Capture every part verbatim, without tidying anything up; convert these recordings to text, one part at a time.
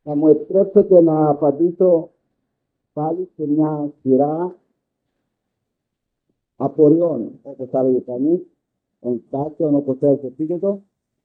Θα μου επιτρέψετε να απαντήσω πάλι σε μια σειρά απορριών, όπως θα λέγει κανείς, ενστάσεων, όπως θέλετε πείτε το,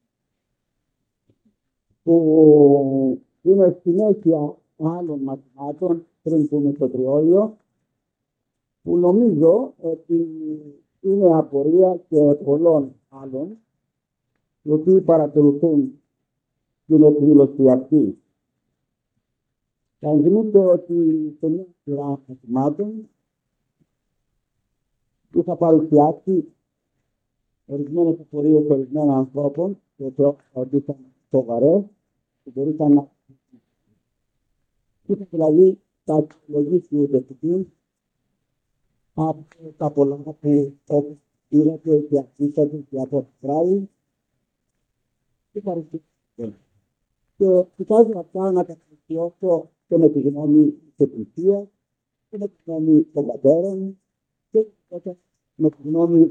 που είναι συνέχεια άλλων μαθημάτων πριν πούμε στο τριώδιο, που νομίζω ότι είναι απορία και πολλών άλλων, οι οποίοι παρακολουθούν την εκδήλωση αυτή. Θα ενδυνείτε ότι σε μια σειρά μαθημάτων είχα παρουσιάσει ορισμένες απορίες ορισμένων ανθρώπων και θεωρώ ότι ήταν σοβαρές και μπορούσαν να είχα δηλαδή τα αξιολογήσει ούτε αυτήν από τα πολλά που όπως είδατε και αφήσατε και από το βράδυ και παρουσιάσατε. Και κοιτάζω αυτά να τα πλησιώσω και με τη γνώμη της Εκκλησίας και με τη γνώμη των πατέρων και με τη γνώμη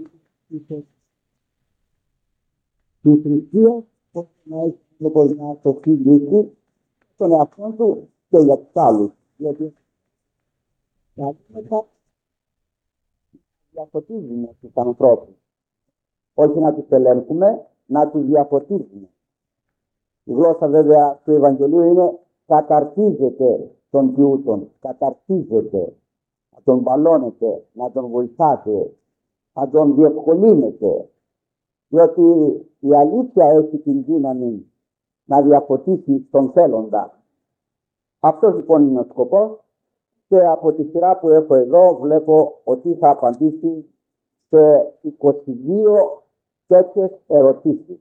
του θρησκείας, ώστε να έχει λοιπόν μια σοφή λύση στον εαυτό του και για τους άλλους. Γιατί τα αντίθετα διαφωτίζουμε τους ανθρώπους. Όχι να τους ελέγχουμε, να τους διαφωτίζουμε. Η γλώσσα βέβαια του Ευαγγελίου είναι καταρτίζεται τον πλούτον, καταρτίζεται, να τον βαλώνετε, να τον βοηθάτε, να τον διευκολύνετε. Διότι η αλήθεια έχει την δύναμη να διαφωτίσει τον θέλοντα. Αυτός λοιπόν είναι ο σκοπός και από τη σειρά που έχω εδώ βλέπω ότι θα απαντήσει σε είκοσι δύο τέτοιες ερωτήσεις.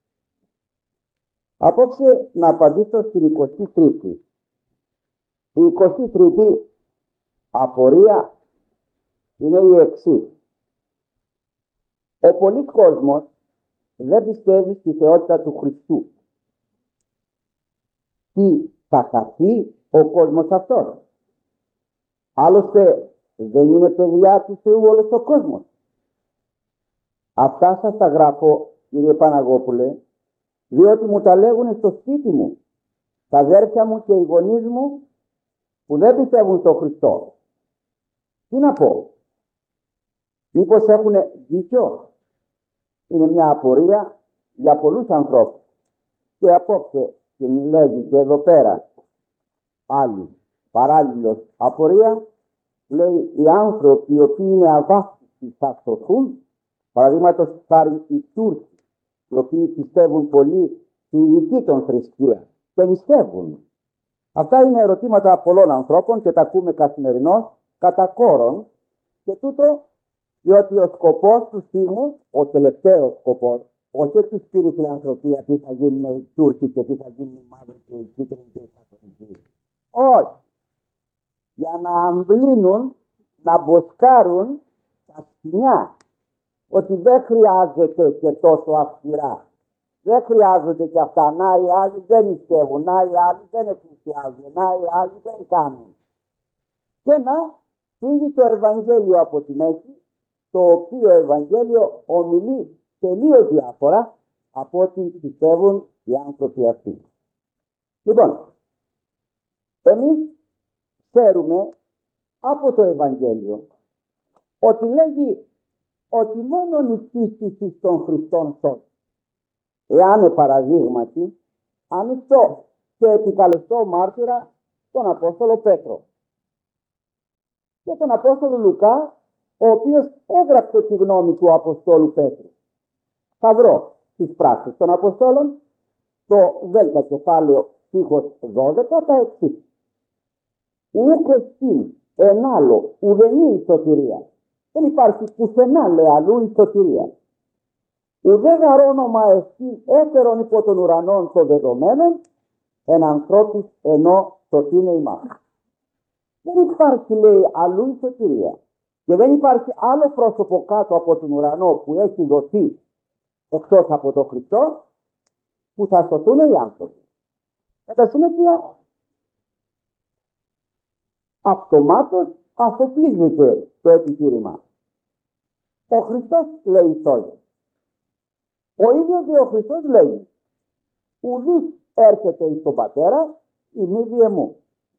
Απόψε να απαντήσω στην εικοστή τρίτη. Η εικοστή τρίτη απορία είναι η εξής. Ο πολλής κόσμος δεν πιστεύει στη θεότητα του Χριστού. Τι θα χαθεί ο κόσμος αυτός? Άλλωστε δεν είναι παιδιά του Θεού όλος ο κόσμος. Αυτά σας τα γράφω, κύριε Παναγόπουλε, διότι μου τα λέγουν στο σπίτι μου τα αδέρφια μου και οι γονείς μου που δεν πιστεύουν στον Χριστό. Τι να πω? Μήπως έχουν δίκιο? Είναι μια απορία για πολλούς ανθρώπους. Και απόψε και λέγει και εδώ πέρα άλλη παράλληλος απορία, λέει οι άνθρωποι οι οποίοι είναι αβάφτιστοι θα σωθούν. Παραδείγματος χάρη οι Τούρκοι, οι οποίοι πιστεύουν πολύ στη δική των θρησκεία και πιστεύουν. Αυτά είναι ερωτήματα πολλών ανθρώπων και τα ακούμε καθημερινώς κατά κόρον και τούτο διότι ο σκοπός του είναι, ο τελευταίος σκοπός, όχι του σπίρου φιλανθρωπία, τι θα γίνουν οι Τούρκοι και τι θα γίνουν οι μαύροι και οι κίτρινοι και οι καθολικοί. Όχι. Για να αμβλύνουν, να μποσκάρουν τα σκηνιά. Ότι δεν χρειάζεται και τόσο αυστηρά. Δεν χρειάζονται και αυτά. Να οι άλλοι δεν πιστεύουν, να οι άλλοι δεν εκκλησιάζουν, να οι άλλοι δεν κάνουν. Και να φύγει το Ευαγγέλιο από τη μέση, το οποίο Ευαγγέλιο ομιλεί τελείως διάφορα από ό,τι πιστεύουν οι άνθρωποι αυτοί. Λοιπόν, εμείς ξέρουμε από το Ευαγγέλιο ότι λέγει ότι μόνο η πίστη των Χριστών σώζει. Εάν παραδείγματι ανοιχτώ και επικαλεστώ μάρτυρα τον Απόστολο Πέτρο και τον Απόστολο Λουκά, ο οποίος έγραψε τη γνώμη του Αποστόλου Πέτρου. Θα βρω τις πράξεις των Αποστόλων, το δέλτα κεφάλαιο στίχος δώδεκα, τα εξής. Ούτε στην εν άλλο ουδενή η σωτηρία. Δεν υπάρχει πουθενά λέει αλλού η σωτηρία. Ουδέ γαρόνομα εσύ έφερον υπό των ουρανών των δεδομένων εν ανθρώπης ενώ σωτήνε ημάς. Δεν υπάρχει λέει αλλού η σωτηρία. Και δεν υπάρχει άλλο πρόσωπο κάτω από τον ουρανό που έχει δοθεί εκτός από τον Χριστό που θα σωθούν οι άνθρωποι. Κατά συνέπεια αυτομάτως αφοπλίζεται το επιχείρημα. Ο Χριστός λέει σώζει. Ο ίδιος ο Χριστός λέει ουδής έρχεται εις τον Πατέρα ή μη διεμού.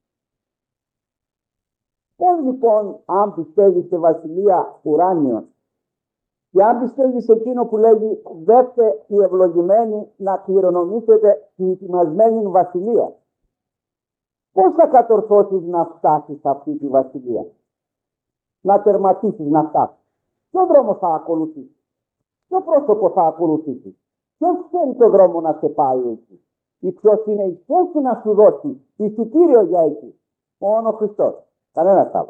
Πώς λοιπόν, αν πιστεύει σε βασιλεία ουράνιων και αν πιστεύει σε εκείνο που λέγει δέστε οι ευλογημένοι να κληρονομήσετε την ετοιμασμένη βασιλεία, πώς θα κατορθώσεις να φτάσεις σε αυτή τη βασιλεία, να τερματίσεις να φτάσεις? Ποιο δρόμο θα ακολουθήσεις? Ποιο πρόσωπο θα ακολουθήσεις? Ποιος ξέρει το δρόμο να σε πάει εκεί? Ή ποιος είναι η θέση να σου δώσει εισιτήριο για εκεί? Μόνο ο Χριστός, κανένας άλλος.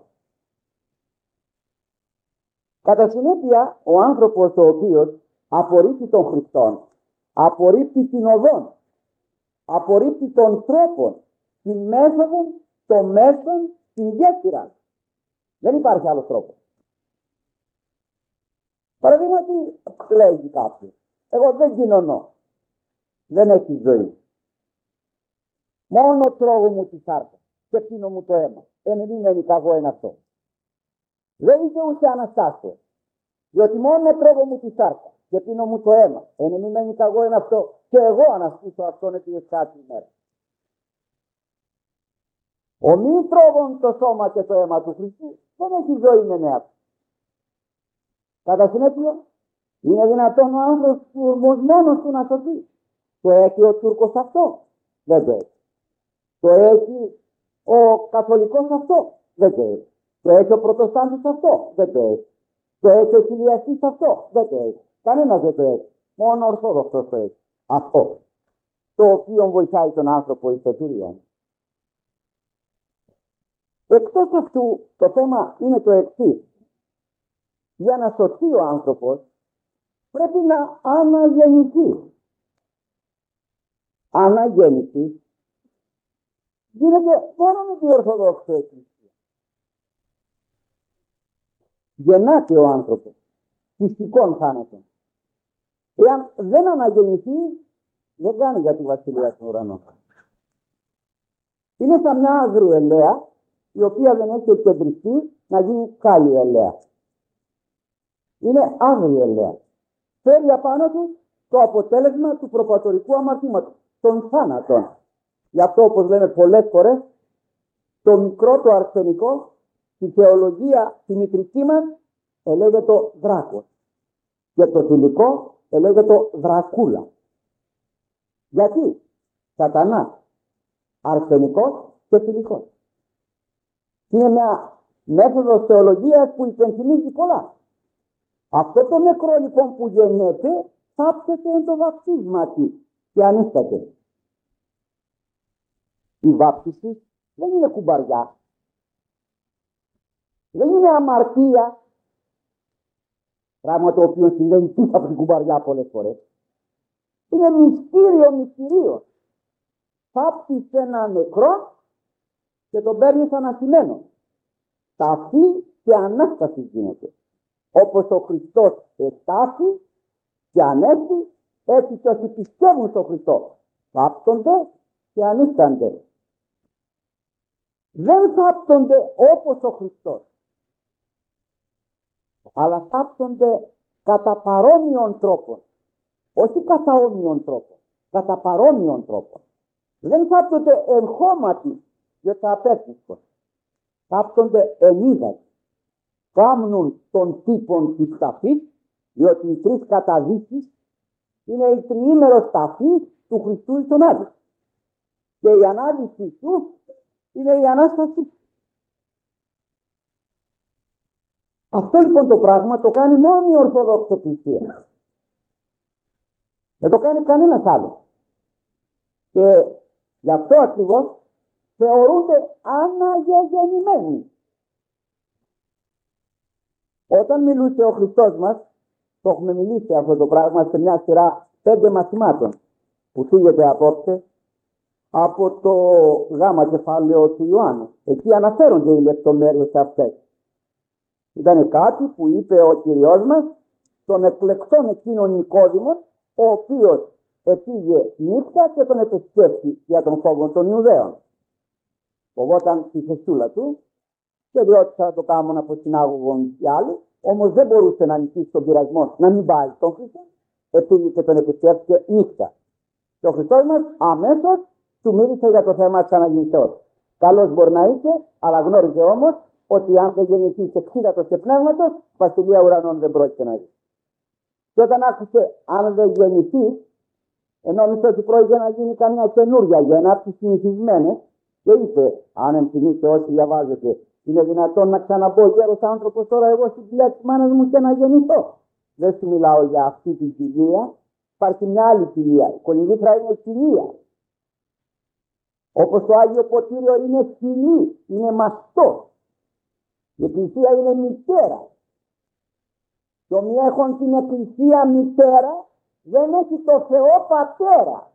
Κατά συνέπεια, ο άνθρωπος ο οποίος απορρίπτει τον Χριστόν, απορρίπτει την οδόν, απορρίπτει τον τρόπο, την μέθοδο, το μέσον, την γέφυρα. Δεν υπάρχει άλλος τρόπος. Παραδείγματι, λέγει κάποιος, εγώ δεν κοινωνώ, δεν έχει ζωή. Μόνο τρώγω μου τη σάρκα και πίνω μου το αίμα. Εν είναι νοικαγό είναι αυτό. Δεν δικαιούσε Αναστάσεως, διότι μόνο τρώγω μου τη σάρκα και πίνω μου το αίμα. Εν είναι νοικαγό είναι αυτό και εγώ αναστήσω αυτόν επί εξάτη ημέρα. Ο μη τρώγων το σώμα και το αίμα του Χριστού δεν έχει ζωή με νέα. Κατά συνέπεια, είναι δυνατόν ο άνθρωπος μόνος του να σωθεί? Το έχει ο Τούρκος αυτό? Δεν το έχει. Το έχει ο Καθολικός αυτό? Δεν το έχει. Το έχει ο Πρωτοστάντης αυτό? Δεν το έχει. Το έχει ο Χιλιαστής αυτό? Δεν το έχει. Κανένας δεν το έχει. Μόνο ο Ορθόδοξος το έχει. Αυτό. Το οποίο βοηθάει τον άνθρωπο εις το Κύριο. Εκτός αυτού, το θέμα είναι το εξής. Για να σωθεί ο άνθρωπος πρέπει να αναγεννηθεί. Αναγέννηση γίνεται μόνο με την Ορθόδοξη Εκκλησία. Γεννάται ο άνθρωπος φυσικών θάνατων. Εάν δεν αναγεννηθεί, δεν κάνει για τη βασιλεία του ουρανού. Είναι σαν μια άγρια ελαία, η οποία δεν έχει εκκεντριστεί να γίνει κάλλη ελαία. Είναι άγρια ελαία. Φέρει απάνω του το αποτέλεσμα του προπατορικού αμαρτήματος, των θάνατων. Γι' αυτό, όπως λέμε πολλές φορές, το μικρό το αρσενικό, στη θεολογία τη μητρική μας, ελέγεται δράκος. Και το θηλυκό ελέγεται δρακούλα. Γιατί? Σατανά, αρσενικός και θηλυκός. Είναι μια μέθοδος θεολογίας που υπενθυμίζει πολλά. Αυτό το νεκρό λοιπόν που γεννιέται, θάψεται εν το βαπτίσματι και ανίσταται. Η βάπτιση δεν είναι κουμπαριά. Δεν είναι αμαρτία. Πράγμα το οποίο συμβαίνει πίσω από την κουμπαριά πολλές φορές. Είναι μυστήριο μυστηρίων. Θάψεις ένα νεκρό και τον παίρνεις αναστημένο. Ταφή και Ανάσταση γίνεται. Όπως ο Χριστός εστάθη και ανέστη, έτσι και όσοι πιστεύουν στον Χριστό θάπτονται και ανίστανται. Δεν θάπτονται όπως ο Χριστός, αλλά θάπτονται κατά παρόμοιων τρόπων. Όχι κατά όμοιων τρόπων, κατά παρόμοιων τρόπων. Δεν θάπτονται εν χώματι για τα απέκτηση. Θάπτονται εν ύδατη. Κάμνουν των τύπων της ταφής, διότι οι τρεις καταδείξεις είναι η τριήμερος ταφή του Χριστού εις τον Άδη. Και η ανάδειξη του είναι η Ανάσταση. Αυτό λοιπόν το πράγμα το κάνει μόνο η Ορθόδοξη Εκκλησία. Δεν το κάνει κανένας άλλος. Και γι' αυτό ακριβώς θεωρούνται αναγεννημένοι. Όταν μιλούσε ο Χριστός μας, το έχουμε μιλήσει αυτό το πράγμα σε μια σειρά πέντε μαθημάτων που φύγεται απόψε από το γάμα κεφάλαιο του Ιωάννου. Εκεί αναφέρονται οι λεπτομέρειες αυτές. Ήταν κάτι που είπε ο Κυριός μας των εκλεκτών εκείνων Νικόδημων, ο οποίος επήγε νύχτα και τον επισκέφθη για τον φόβο των Ιουδαίων. Φοβόταν τη θεσούλα του και διότι θα το κάνουν από συνάγωγον οι άλλοι, όμως δεν μπορούσε να νικήσει τον πειρασμό να μην πάει τον Χριστό, επήγε και τον επισκέφθηκε νύχτα. Και ο Χριστός μας αμέσως του μίλησε για το θέμα της αναγεννήσεως. Καλός μπορεί να είσαι, αλλά γνώριζε όμως ότι αν δεν γεννηθείς εξίδατος και πνεύματος, βασιλεία ουρανών δεν πρόκειται να δει. Και όταν άκουσε αν δεν γεννηθεί, νόμιζε ότι πρόκειται να γίνει καμιά καινούργια γέννα από τις συνηθισμένες, και είπε, αν εμφυνείτε όσοι διαβάζετε, είναι δυνατόν να ξαναμπω γέρος άνθρωπος τώρα εγώ στην κοιλιά της μάνας μου και να γεννηθώ? Δεν σου μιλάω για αυτή την κοιλία, υπάρχει μια άλλη κοιλία. Η κολυμβήθρα είναι κοιλία. Όπως το Άγιο Ποτήριο είναι φιλή, είναι μαστό. Η Εκκλησία είναι μητέρα. Και ομοιά έχουν την Εκκλησία μητέρα, δεν έχει το Θεό πατέρα.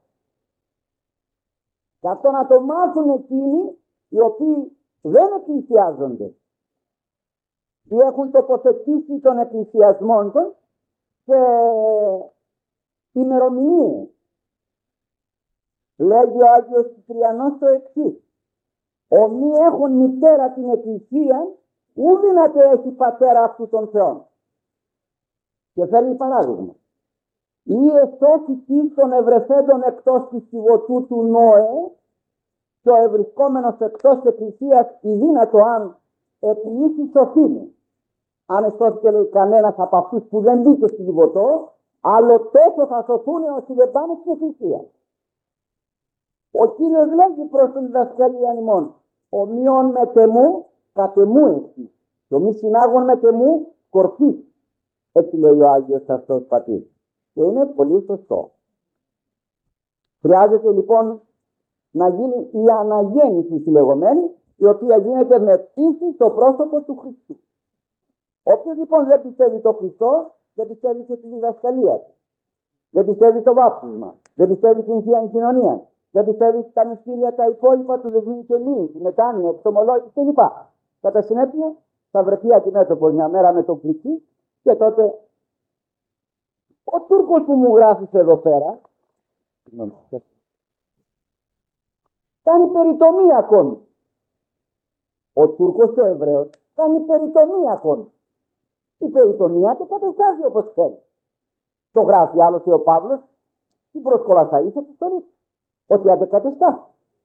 Και αυτό να το μάθουν εκείνοι οι οποίοι δεν εκκλησιάζονται. Ή έχουν τοποθετήσει τον εκκλησιασμό των σε ημερομηνίες. Λέγει ο Άγιος Κυπριανός το εξής: ομοί έχουν μητέρα την Εκκλησία, ου δυνατέ έχει πατέρα αυτού των Θεών. Και φέρνει παράδειγμα. Ή εσώση της των ευρεθέντων εκτός της κυβωτού του Νόε, και ο ευρισκόμενος εκτός της Εκκλησίας η δύνατο αν επιλύσει σωθήνει. Αν εσώθηκε λέει κανένας από αυτούς που δεν μπήκε στην κυβωτό, άλλο τόσο θα σωθούν όσοι δεν πάνε στην Εκκλησία. Ο Κύριος λέγει προς τον διδασκαλία ημών: ομοίων με τεμού, κατεμού εσύ. Και ομοί συνάγων με τεμού, κορφή. Έτσι λέει ο Άγιος αυτός πατήρ. Και είναι πολύ σωστό. Χρειάζεται λοιπόν να γίνει η αναγέννηση τη λεγόμενη, η οποία γίνεται με πίστη στο πρόσωπο του Χριστού. Όποιος λοιπόν δεν πιστεύει το Χριστό, δεν πιστεύει και τη διδασκαλία του. Δεν πιστεύει το βάπτισμα. Δεν πιστεύει την Θεία Κοινωνία. Δεν πιστεύει τα μυστήρια τα υπόλοιπα του Δεσμήνου και Λύη, τη μετάνοια, εξομολόγηση κλπ. Κατά συνέπεια θα βρεθεί αντιμέτωπο μια μέρα με τον πληθύ, και τότε ο Τούρκος που μου γράφει εδώ πέρα κάνει περιτομή ακόμη. Ο Τούρκος και ο Εβραίος κάνει περιτομή ακόμη. Η περιτομία το καταστάζει όπως θέλει. Το γράφει άλλωστε ο Παύλος στην προσκολασαής επιστολή, ότι αντεκατεστά.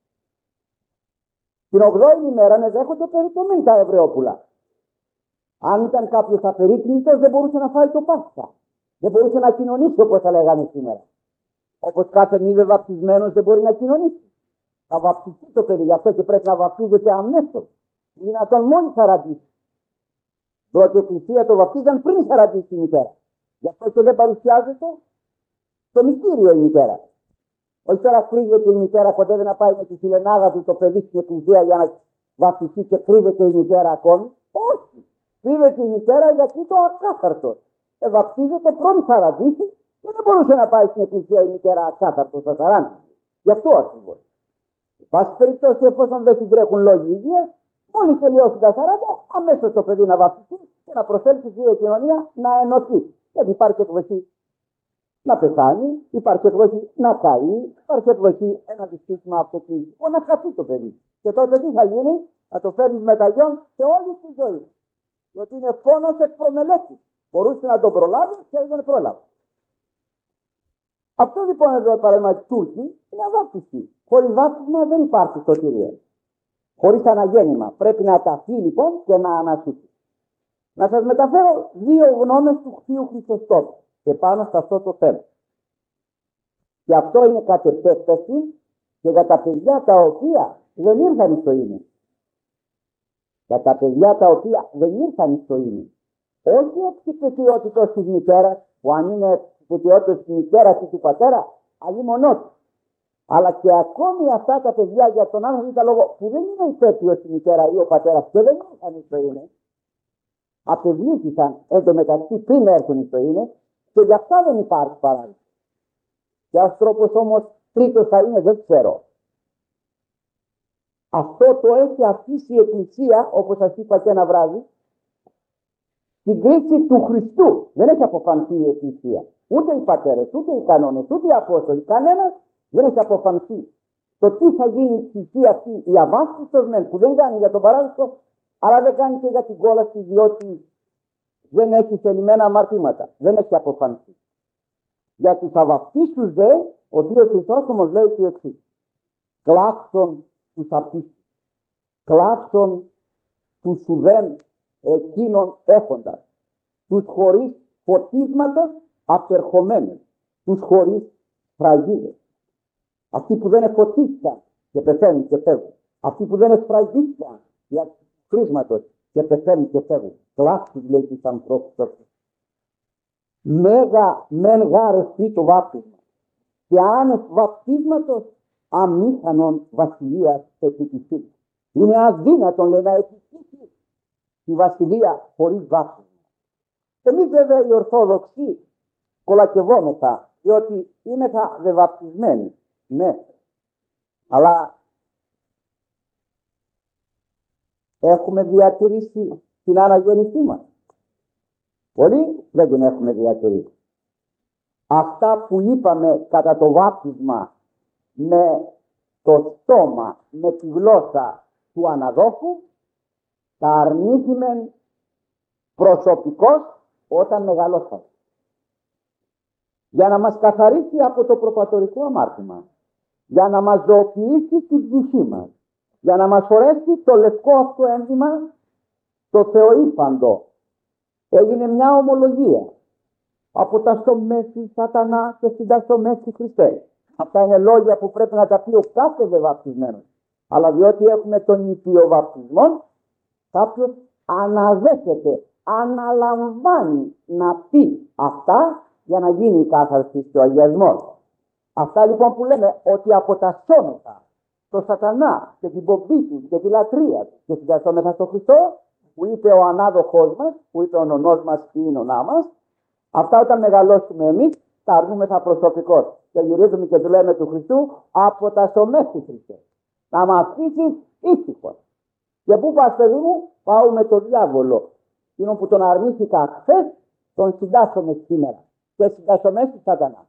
Την ογδόη ημέρα να δέχονται περιτομή τα Εβραιόπουλα. Αν ήταν κάποιος απερίκνητος δεν μπορούσε να φάει το Πάσχα. Δεν μπορούσε να κοινωνήσει όπως θα λέγανε σήμερα. Όπως κάθε μη βαπτισμένος δεν μπορεί να κοινωνήσει. Θα βαπτιστεί το παιδί, γι' αυτό και πρέπει να βαπτίζεται αμέσως. Δυνατόν μόλις σαραντήσει. Διότι η Εκκλησία το βαπτίζαν πριν σαραντήσει η μητέρα. Γι' αυτό και δεν παρουσιάζεται το μυστήριο η μητέρα. Όχι τώρα κρύβεται η μητέρα, κοντεύει να πάει με τη φιλενάδα του το παιδί στην Εκκλησία για να βαπτιστεί και κρύβεται η μητέρα ακόμη. Όχι. Κρύβεται η μητέρα γιατί το ακάθαρτο. Ε, βαπτίζεται πρώτη σαραντήσει και δεν μπορούσε να πάει στην Εκκλησία η μητέρα ακάθαρτο στα σαράντα. Γι' αυτό ακριβώς. Σε πάση περιπτώσει, εφόσον δεν συντρέχουν λόγοι υγείας, μόλις τελειώσει τα σαράντα, αμέσως το παιδί να βαπτιστεί και να προσέλθει στη κοινωνία να ενωθεί. Γιατί υπάρχει εκδοχή να πεθάνει, υπάρχει εκδοχή να καεί, υπάρχει εκδοχή ένα δυστύχημα αυτοκίνητο. Να χαθεί το παιδί. Και τότε τι θα γίνει? Θα το φέρνει μεταγιόν σε όλη τη ζωή. Γιατί είναι φόνος εκ προμελέτης. Μπορούσε να τον προλάβει και δεν πρόλαβε. Αυτό λοιπόν εδώ παραδείγμα Τούρκοι είναι αβάπτιστοι. Χωρίς βάπτισμα δεν υπάρχει σωτηρία. Χωρίς αναγέννημα. Πρέπει να ταφεί λοιπόν και να αναστήσει. Να σας μεταφέρω δύο γνώμες του Θείου Χριστοστόμου και πάνω σε αυτό το θέμα. Και αυτό είναι κατ' επέκταση και για τα παιδιά τα οποία δεν ήρθαν στο ίνο. Για τα παιδιά τα οποία δεν ήρθαν στο ίνο. Όχι εκ της πετιότητας της μητέρας, που αν είναι εκ της πετιότητας της μητέρας ή του πατέρα, αλλή μονός. Αλλά και ακόμη αυτά τα παιδιά για τον άνθρωπο ήταν λόγο που δεν είναι υπέτειος η μητέρα ή ο πατέρας και δεν ήρθαν στο ίνο. Απευλήθησαν εν τω μεταξύ πριν έρθουν στο ίνο και γι' αυτά δεν υπάρχει παράδειγμα. Και ένας τρόπος όμως τρίτος θα είναι, δεν ξέρω. Αυτό το έχει αφήσει η Εκκλησία, όπως σας είπα και ένα βράδυ, στην κρίση του Χριστού. Δεν έχει αποφανθεί η Εκκλησία. Ούτε οι πατέρες, ούτε οι κανόνες, ούτε οι Απόστολοι. Κανένας δεν έχει αποφανθεί. Το τι θα γίνει η Εκκλησία αυτή, η αβάσιστος μεν, που δεν κάνει για τον παράδεισο, αλλά δεν κάνει και για την κόλαση, διότι δεν έχει θελημένα αμαρτήματα. Δεν έχει αποφανθεί. Για τους αβαπτίστους δε, ο Κύριος Χριστός όμως λέει το εξής. κλάψον τους απίστους, κλάψον τους ουδέν εκείνων έχοντας, τους χωρίς φωτίσματος απερχομένους, τους χωρίς φραγίδες. Αυτοί που δεν εφωτίστηκαν και πεθαίνουν και φεύγουν. Αυτοί που δεν εσφραγίστηκαν για χρήσματος και πεθαίνουν και φεύγουν. Κλάψτε, λέει, τους ανθρώπους αυτούς. Μέγα μεν γάρεστη το βάπτισμα και άνευ βαπτίσματος αμήχανον βασιλείας επιτυχής. Είναι αδύνατον, λέει, να επιτύχει τη βασιλεία χωρίς βάπτισμα. Εμείς βέβαια οι Ορθόδοξοι κολακευόμεθα, διότι είμεθα βεβαπτισμένοι. Ναι, αλλά έχουμε διατηρήσει την αναγέννησή μας. Πολλοί δεν την έχουμε διατηρήσει. Αυτά που είπαμε κατά το βάπτισμα με το στόμα, με τη γλώσσα του αναδόχου, τα αρνήθημεν προσωπικός όταν μεγαλώσαμε. Για να μας καθαρίσει από το προπατορικό αμάρτημα, για να μας ζωοποιήσει την ψυχή μας, για να μας φορέσει το λευκό αυτό ένδυμα, το θεοήφαντο. Έγινε μια ομολογία από τα στομέση σατανά και στην τα στομέση Χριστέ. Αυτά είναι λόγια που πρέπει να τα πει ο κάθε βαπτισμένος. Αλλά διότι έχουμε τον νηπίο βαπτισμό, κάποιος αναδέχεται, αναλαμβάνει να πει αυτά για να γίνει η κάθαρση στο αγιασμό. Αυτά λοιπόν που λέμε ότι αποτασσόμεθα το σατανά και την πομπή του και τη λατρεία του και συντασσόμεθα στο Χριστό, που είπε ο ανάδοχός μας, που είπε ο νονός μας ή η νονά μας, αυτά όταν μεγαλώσουμε εμείς τα αρνούμεθα προσωπικώς και γυρίζουμε και του λέμε του Χριστού αποτασσομέσου Χριστέ. Να με αφήσεις ήσυχος. Και πού πας, παιδί μου? Πάω με τον διάβολο. Εκείνο που τον αρνήθηκα χθες, τον συντάσσομαι σήμερα. Και συντάσσομαι στη σατανά.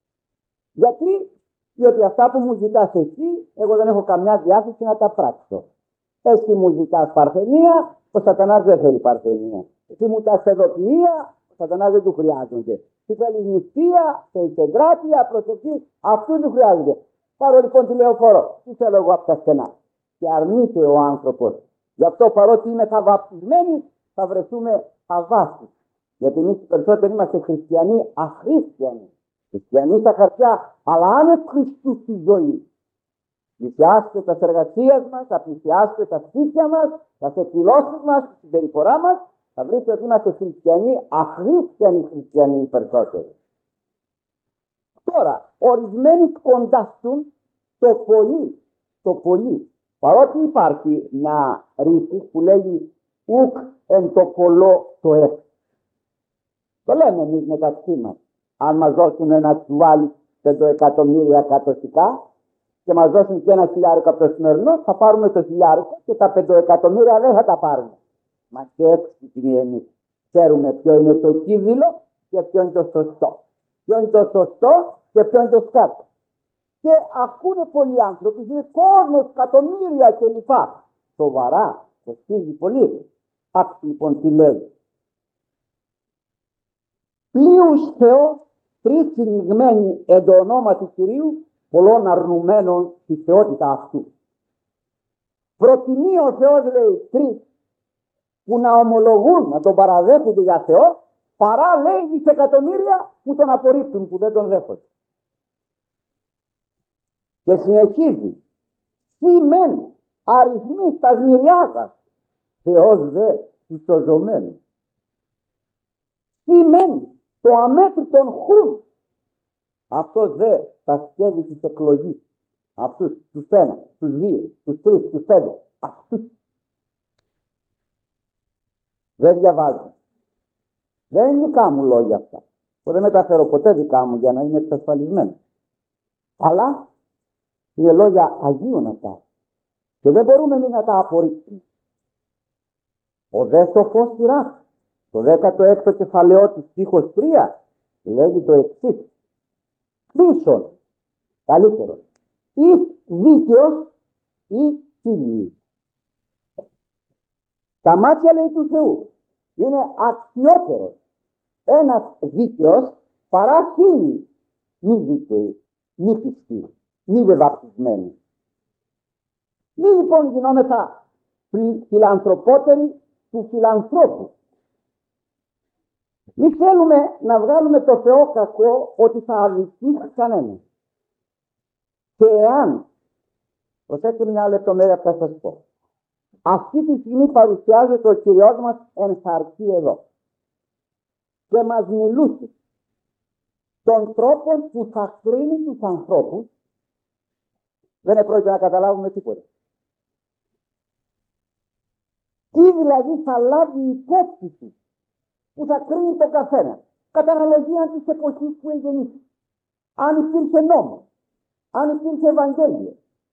Γιατί? Διότι αυτά που μου ζητάς εσύ, εγώ δεν έχω καμιά διάθεση να τα πράξω. Εσύ μου ζητάς παρθενία, ο σατανάς δεν θέλει παρθενία. Εσύ μου τα παιδοποιία, ο σατανάς δεν του χρειάζονται. Τι θέλει νηστεία, θέλει εγκράτεια, προσοχή, αυτού του χρειάζεται. Πάρω λοιπόν τηλεοφόρο. Τι θέλω εγώ από τα στενά? Και αρνείται ο άνθρωπος. Γι' αυτό παρότι είμαι θα βαπτισμένοι, θα βρεθούμε αβάστοι. Γιατί εμείς περισσότεροι είμαστε χριστιανοί αχρήστιανοι. Χριστιανοί στα χαρτιά, αλλά άνευ Χριστού στη ζωή. Πλησιάστε τα εργασία μας, θα πλησιάστε τα σπίτια μας, τα εκδηλώσεις μας, τη συμπεριφορά μας, θα βρείτε ότι είμαστε χριστιανοί, αχρήστιανοι χριστιανοί περισσότεροι. Τώρα, ορισμένοι κοντάστουν το πολύ, το πολύ. Παρότι υπάρχει μια ρίση που λέγει ουκ εν το κολό το έξω. Το λέμε εμείς μεταξύ μας. Αν μας δώσουν ένα τσουβάλι πέντε εκατομμύρια κατοστικά και μας δώσουν και ένα χιλιάρικο από το σημερινό, θα πάρουμε το χιλιάρικο και τα πέντε εκατομμύρια δεν θα τα πάρουμε. Μα και έξυπνοι εμείς. Ξέρουμε ποιο είναι το κύβιλο και ποιο είναι το σωστό. Ποιο είναι το σωστό και ποιο είναι το σκάτο. Και ακούνε πολλοί άνθρωποι, είναι κόσμος, εκατομμύρια κλπ. Σοβαρά, κοστίζει πολύ. Άκουσε λοιπόν τι λέει. Πλείους Θεό, τρεις κυνηγμένοι εν το ονόμα του Κυρίου, πολλών αρνουμένων τη θεότητα αυτού. Προτιμεί ο Θεός, λέει, τρεις που να ομολογούν, να τον παραδέχονται για Θεό, παρά, λέει, δισεκατομμύρια που τον απορρίπτουν, που δεν τον δέχονται. Και συνεχίζει. Τι μεν αριθμοί τα μυριάδα, Θεός δε τους σωζωμένους. Τι μεν το αμέτρητον χούν, αυτός δε τα σχέδια της εκλογής. Αυτούς τους ένα, τους δύο, τους τρεις, τους πέντε. Αυτούς δεν διαβάζω. Δεν είναι δικά μου λόγια αυτά. που δεν μεταφέρω ποτέ δικά μου για να είμαι εξασφαλισμένο. Αλλά είναι λόγια Αγίων αυτά. Και δεν μπορούμε εμείς να τα απορρίψουμε. Ο δε σοφός σειράς, το δέκατο έκτο κεφαλαιό της στίχος τρία, λέγει το εξής. Χρήσον, καλύτερος, ή δίκαιος ή τίμιος. Τα μάτια, λέει, του Θεού είναι αξιότερος ένας δίκαιος παρά χίλιοι μη δίκαιοι, μη πιστοί, μη βεβαπτισμένοι. Μη λοιπόν γινόμεθα φιλανθρωπότεροι του φιλανθρώπου. Μη θέλουμε να βγάλουμε το Θεό κακό ότι θα αδικήσει κανένα. Και εάν, προσέξτε μια λεπτομέρεια που θα σας πω, αυτή τη στιγμή παρουσιάζεται ο Κυριός μας εν σαρκή εδώ και μας μιλούσε των τρόπων που θα κρίνει τους ανθρώπους, δεν επρόκειται να καταλάβουμε τίποτα. Τι δηλαδή θα λάβει υπόψη του που θα κρίνει το καθένα, κατά αναλογία της εποχής που εγεννήθηκε. Αν υπήρχε νόμος, αν υπήρχε Ευαγγέλιο,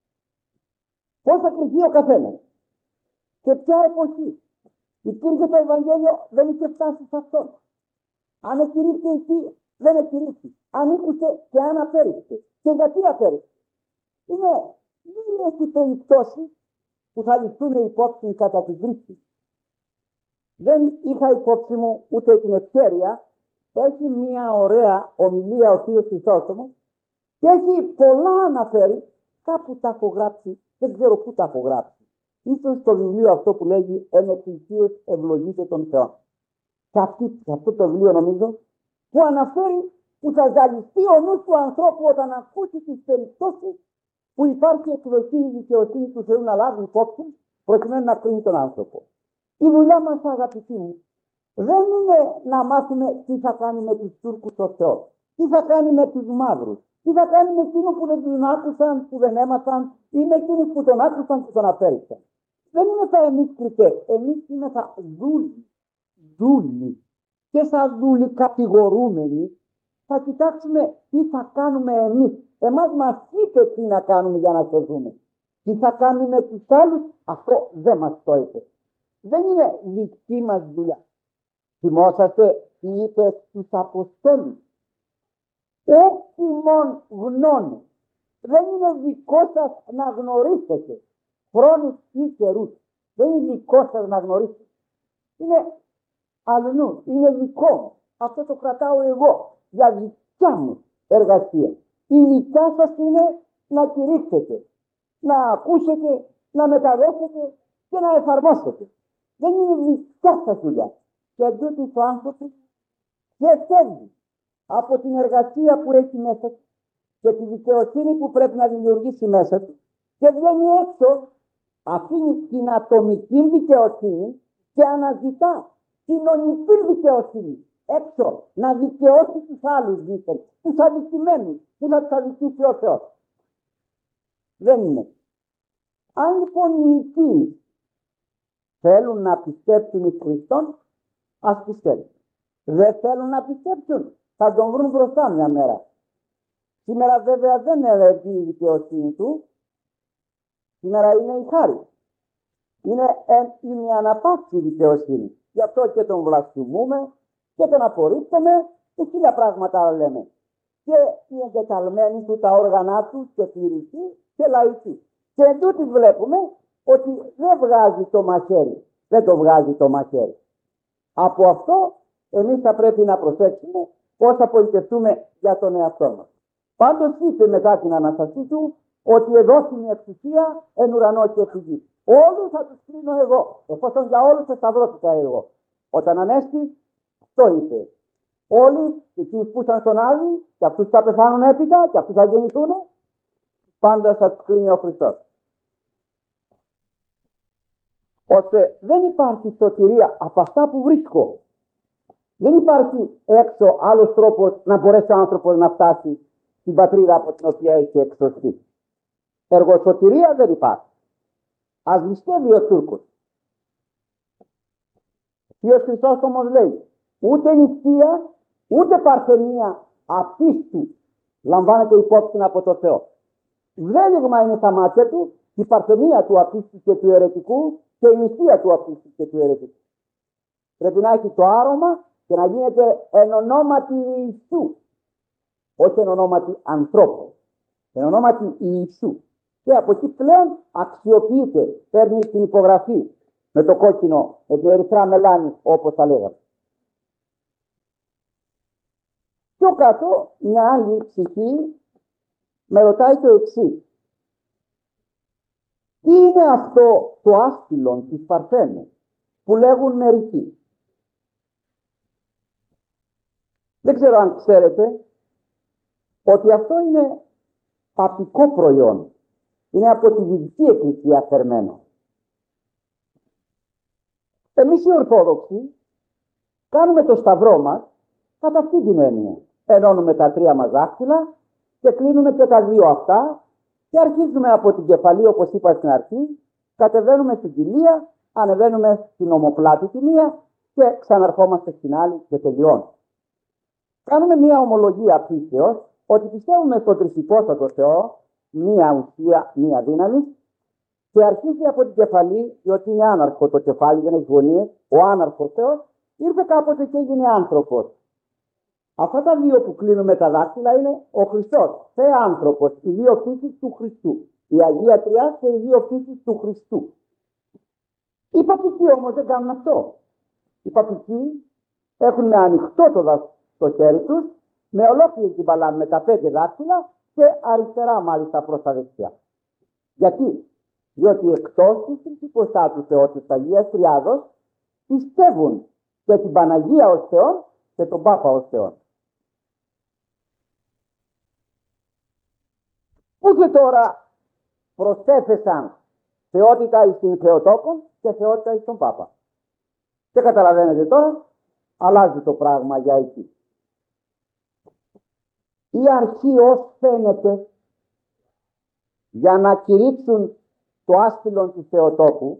πώς θα κρυφεί ο καθένας, σε ποια εποχή υπήρχε το Ευαγγέλιο, δεν είχε φτάσει σε αυτόν. Αν εκηρύχθηκε εκεί, δεν εκηρύχθηκε. Αν ήκουσε και αν απέριξε. Και γιατί απέριξε. Είναι, δεν έχει περιπτώσει που θα ληφθούν υπόψη κατά την κρίση. Δεν είχα υπόψη μου ούτε την ευκαιρία. Έχει μια ωραία ομιλία ο Θείος Χρυσόστομος και έχει πολλά αναφέρει. Κάπου τα έχω γράψει, δεν ξέρω πού τα έχω γράψει. Ίσως στο βιβλίο αυτό που λέγει «Εν εκκλησίες ευλογείτε τον Θεό». Και αυτή, αυτό το βιβλίο νομίζω που αναφέρει που θα ζαλιστεί ο νους του ανθρώπου όταν ακούσει τις περιπτώσεις που υπάρχει εκδοχή η δικαιοσύνη του Θεού να λάβει υπόψη προκειμένου να κρίνει τον άνθρωπο. Η δουλειά μας, αγαπητοί μου, δεν είναι να μάθουμε τι θα κάνει με τους Τούρκους ο Θεός, τι θα κάνει με τους μαύρους, τι θα κάνει με εκείνους που δεν τον άκουσαν, που δεν έμαθαν ή με εκείνους που τον άκουσαν και τον απέριξαν. Δεν είναι θα εμείς κριτές, εμείς είναι θα δούλοι, δούλοι. Και σαν δούλοι κατηγορούμενοι θα κοιτάξουμε τι θα κάνουμε εμείς. Εμάς μας είπε τι να κάνουμε για να σωθούμε. Τι θα κάνουμε με τους άλλους, αυτό δεν μας το είπε. Δεν είναι δική μας δουλειά. Θυμόσαστε τι είπε στους Αποστόλους. Όχι μόνο γνώμη. Δεν είναι δικό σας να γνωρίσετε χρόνους ή καιρούς. Δεν είναι δικό σας να γνωρίσετε. Είναι αλλού, είναι δικό μου. Αυτό το κρατάω εγώ για δικιά μου εργασία. Η δικιά σας είναι να κηρύξετε, να ακούσετε, να μεταδώσετε και να εφαρμόσετε. Δεν είναι δικιά σας δουλειά. Και εντούτοις ο άνθρωπος και θέλει από την εργασία που έχει μέσα του και τη δικαιοσύνη που πρέπει να δημιουργήσει μέσα του και βγαίνει έξω, αφήνει την ατομική δικαιοσύνη και αναζητά κοινωνική δικαιοσύνη έξω να δικαιώσει τους άλλους δίθεν, τους αδικημένους, που να τους αδικήσει ο Θεός. Δεν είναι. Αν λοιπόν οι οικοί θέλουν να πιστέψουν εις Χριστόν, ας πιστέψουν. Δεν θέλουν να πιστέψουν, θα τον βρουν μπροστά μια μέρα. Σήμερα βέβαια δεν είναι η δικαιοσύνη του, σήμερα είναι η χάρη. Είναι, είναι η αναπαύση δικαιοσύνη. Γι' αυτό και τον βλασφημούμε και τον απορρίπτουμε και χίλια πράγματα λέμε. Και οι εγκαταλμένοι του, τα όργανα του και κληρικοί και λαϊκοί. Και εντούτοις βλέπουμε ότι δεν βγάζει το μαχαίρι. Δεν το βγάζει το μαχαίρι. Από αυτό εμείς θα πρέπει να προσέξουμε πώς θα πολιτευτούμε για τον εαυτό μας. Πάντως είπε μετά την Αναστασή του ότι εδώ είναι η εξουσία εν ουρανό και επί γης. Όλους θα τους κρίνω εγώ, εφόσον για όλους θα σταυρώθηκα εγώ. Όταν ανέστη, αυτό είπε. Όλοι, εκείνοι που ήταν στον Άδη, και αυτούς θα πεθάνουν έπειτα, και αυτούς θα γεννηθούν, πάντα θα τους κρίνει ο Χριστός. Ώστε δεν υπάρχει σωτηρία από αυτά που βρίσκω. Δεν υπάρχει έξω άλλος τρόπος να μπορέσει ο άνθρωπος να φτάσει στην πατρίδα από την οποία έχει εξωστεί. Εργοσωτηρία δεν υπάρχει. Ας πιστεύει ο Τούρκος. Και ο Χρυσόστομος λέει, ούτε νηστεία, ούτε παρθενία απίστου λαμβάνεται υπόψη από το Θεό. Βέλιγμα είναι τα μάτια του η παρθενία του απίστου και του αιρετικού και η νηστεία του απίστου και του αιρετικού. Πρέπει να έχει το άρωμα και να γίνεται εν ονόματι Ιησού. Όχι εν ονόματι ανθρώπου. Εν ονόματι Ιησού. Και από εκεί πλέον αξιοποιείται, παίρνει την υπογραφή με το κόκκινο, με την ερυθρά μελάνη, όπως θα λέγαμε. Πιο κάτω, μια άλλη ψυχή με ρωτάει το εξής. Τι είναι αυτό το άστιλον της Παρθένου που λέγουν μερικοί? Δεν ξέρω αν ξέρετε ότι αυτό είναι παπικό προϊόν. Είναι από τη Δυτική Εκκλησία φερμένο. Εμείς οι Ορθόδοξοι κάνουμε το σταυρό μας κατά αυτή την έννοια. Ενώνουμε τα τρία μας δάχτυλα και κλείνουμε και τα δύο αυτά και αρχίζουμε από την κεφαλή, όπως είπα στην αρχή, κατεβαίνουμε στην κοιλία, ανεβαίνουμε στην ομοπλάτη τη μία και ξαναρχόμαστε στην άλλη και τελειώνουμε. Κάνουμε μία ομολογία πίστεως ότι πιστεύουμε στον τρισυπόστατο Θεό, μία ουσία, μία δύναμη, και αρχίζει από την κεφαλή, διότι είναι άναρχο το κεφάλι, δεν έχει γωνίες. Ο άναρχος Θεός ήρθε κάποτε και έγινε άνθρωπος. Αυτά τα δύο που κλείνουμε τα δάχτυλα είναι ο Χριστός, Θεέ άνθρωπος, οι δύο φύσεις του Χριστού. Η Αγία Τριά και οι δύο φύσεις του Χριστού. Οι παπικοί όμως δεν κάνουν αυτό. Οι παπικοί έχουν ανοιχτό το, δα... το χέρι τους, με ολόκληρη την παλάμη, με τα πέντε δάχτυλα και αριστερά μάλιστα προς τα δεξιά. Γιατί? Διότι εκτός της τρισυποστά του Θεού της Αγίας Τριάδος πιστεύουν και την Παναγία ως Θεό και τον Πάπα ως Θεό. Πού και τώρα προσέθεσαν θεότητα εις την Θεοτόκον και θεότητα εις τον Πάπα. Και καταλαβαίνετε τώρα, αλλάζει το πράγμα για εκεί. Η αρχή ως φαίνεται για να κηρύξουν το άστιλον του Θεοτόκου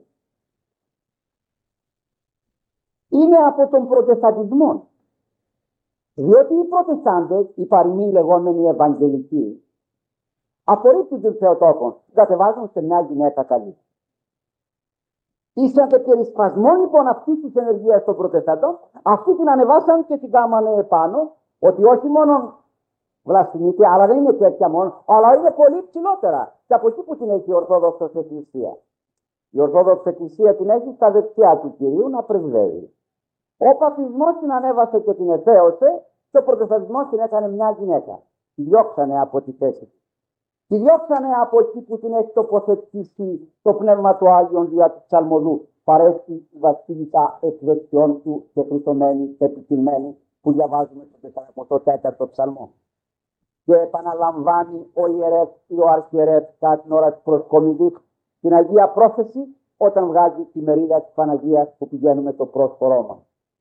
είναι από τον προτεσταντισμό. Διότι οι προτεστάντες, οι παροιμοί λεγόμενοι Ευαγγελικοί, απορρίπτουν τον Θεοτόκο, κατεβάζουν σε μια γυναίκα καλή. Ήσαν και περισπασμό λοιπόν αυτή τη ενεργεία των προτεσταντών, αυτοί την ανεβάσαν και την κάμανε επάνω, ότι όχι μόνο βλασφημείται, αλλά δεν είναι τέτοια μόνο, αλλά είναι πολύ ψηλότερα. Και από εκεί που την έχει η Ορθόδοξος Εκκλησία. Η Ορθόδοξη Εκκλησία την έχει στα δεξιά του Κυρίου να πρεσβεύει. Ο παπισμός την ανέβασε και την εφαίωσε και ο προτεσταντισμός την έκανε μια γυναίκα. Τη διώξανε από τη θέση. Τη διώξανε από εκεί που την έχει τοποθετήσει το Πνεύμα του Άγιον δια του ψαλμοδού. Παρέστη η βασίλισσα εκ δεξιών του και χρυσωμένη και επιτυλμένη που διαβάζουμε στο τετρακοστό τέταρτο ψαλμό. Και επαναλαμβάνει ο ιερεύς ή ο αρχιερεύς κατά την ώρα της προσκομιδής την Αγία Πρόθεση όταν βγάζει τη μερίδα της Παναγίας που πηγαίνουμε το πρόσφορό μας.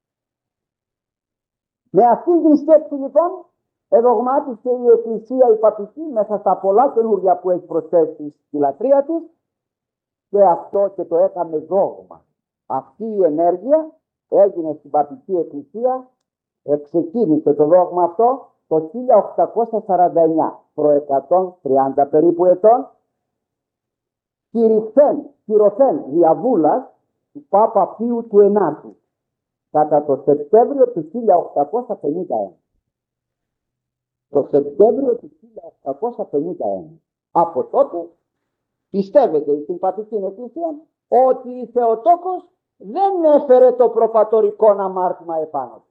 Με αυτή την σκέψη λοιπόν εδογμάτισε η Εκκλησία η παπική μέσα στα πολλά καινούργια που έχει προσθέσει στη λατρεία της και αυτό και το έκαμε δόγμα. Αυτή η ενέργεια έγινε στην παπική Εκκλησία, εξεκίνησε το δόγμα αυτό το χίλια οκτακόσια σαράντα εννιά, προ εκατόν τριάντα περίπου ετών, κηρυχθέν, κυρωθέν διαβούλας του Πάπα Πίου του Ενάτου, κατά το Σεπτέμβριο του χίλια οκτακόσια πενήντα ένα. Το Σεπτέμβριο του χίλια οκτακόσια πενήντα ένα. Από τότε πιστεύετε στην παπική Εκκλησία ότι η Θεοτόκος δεν έφερε το προπατορικό αμάρτημα επάνω του.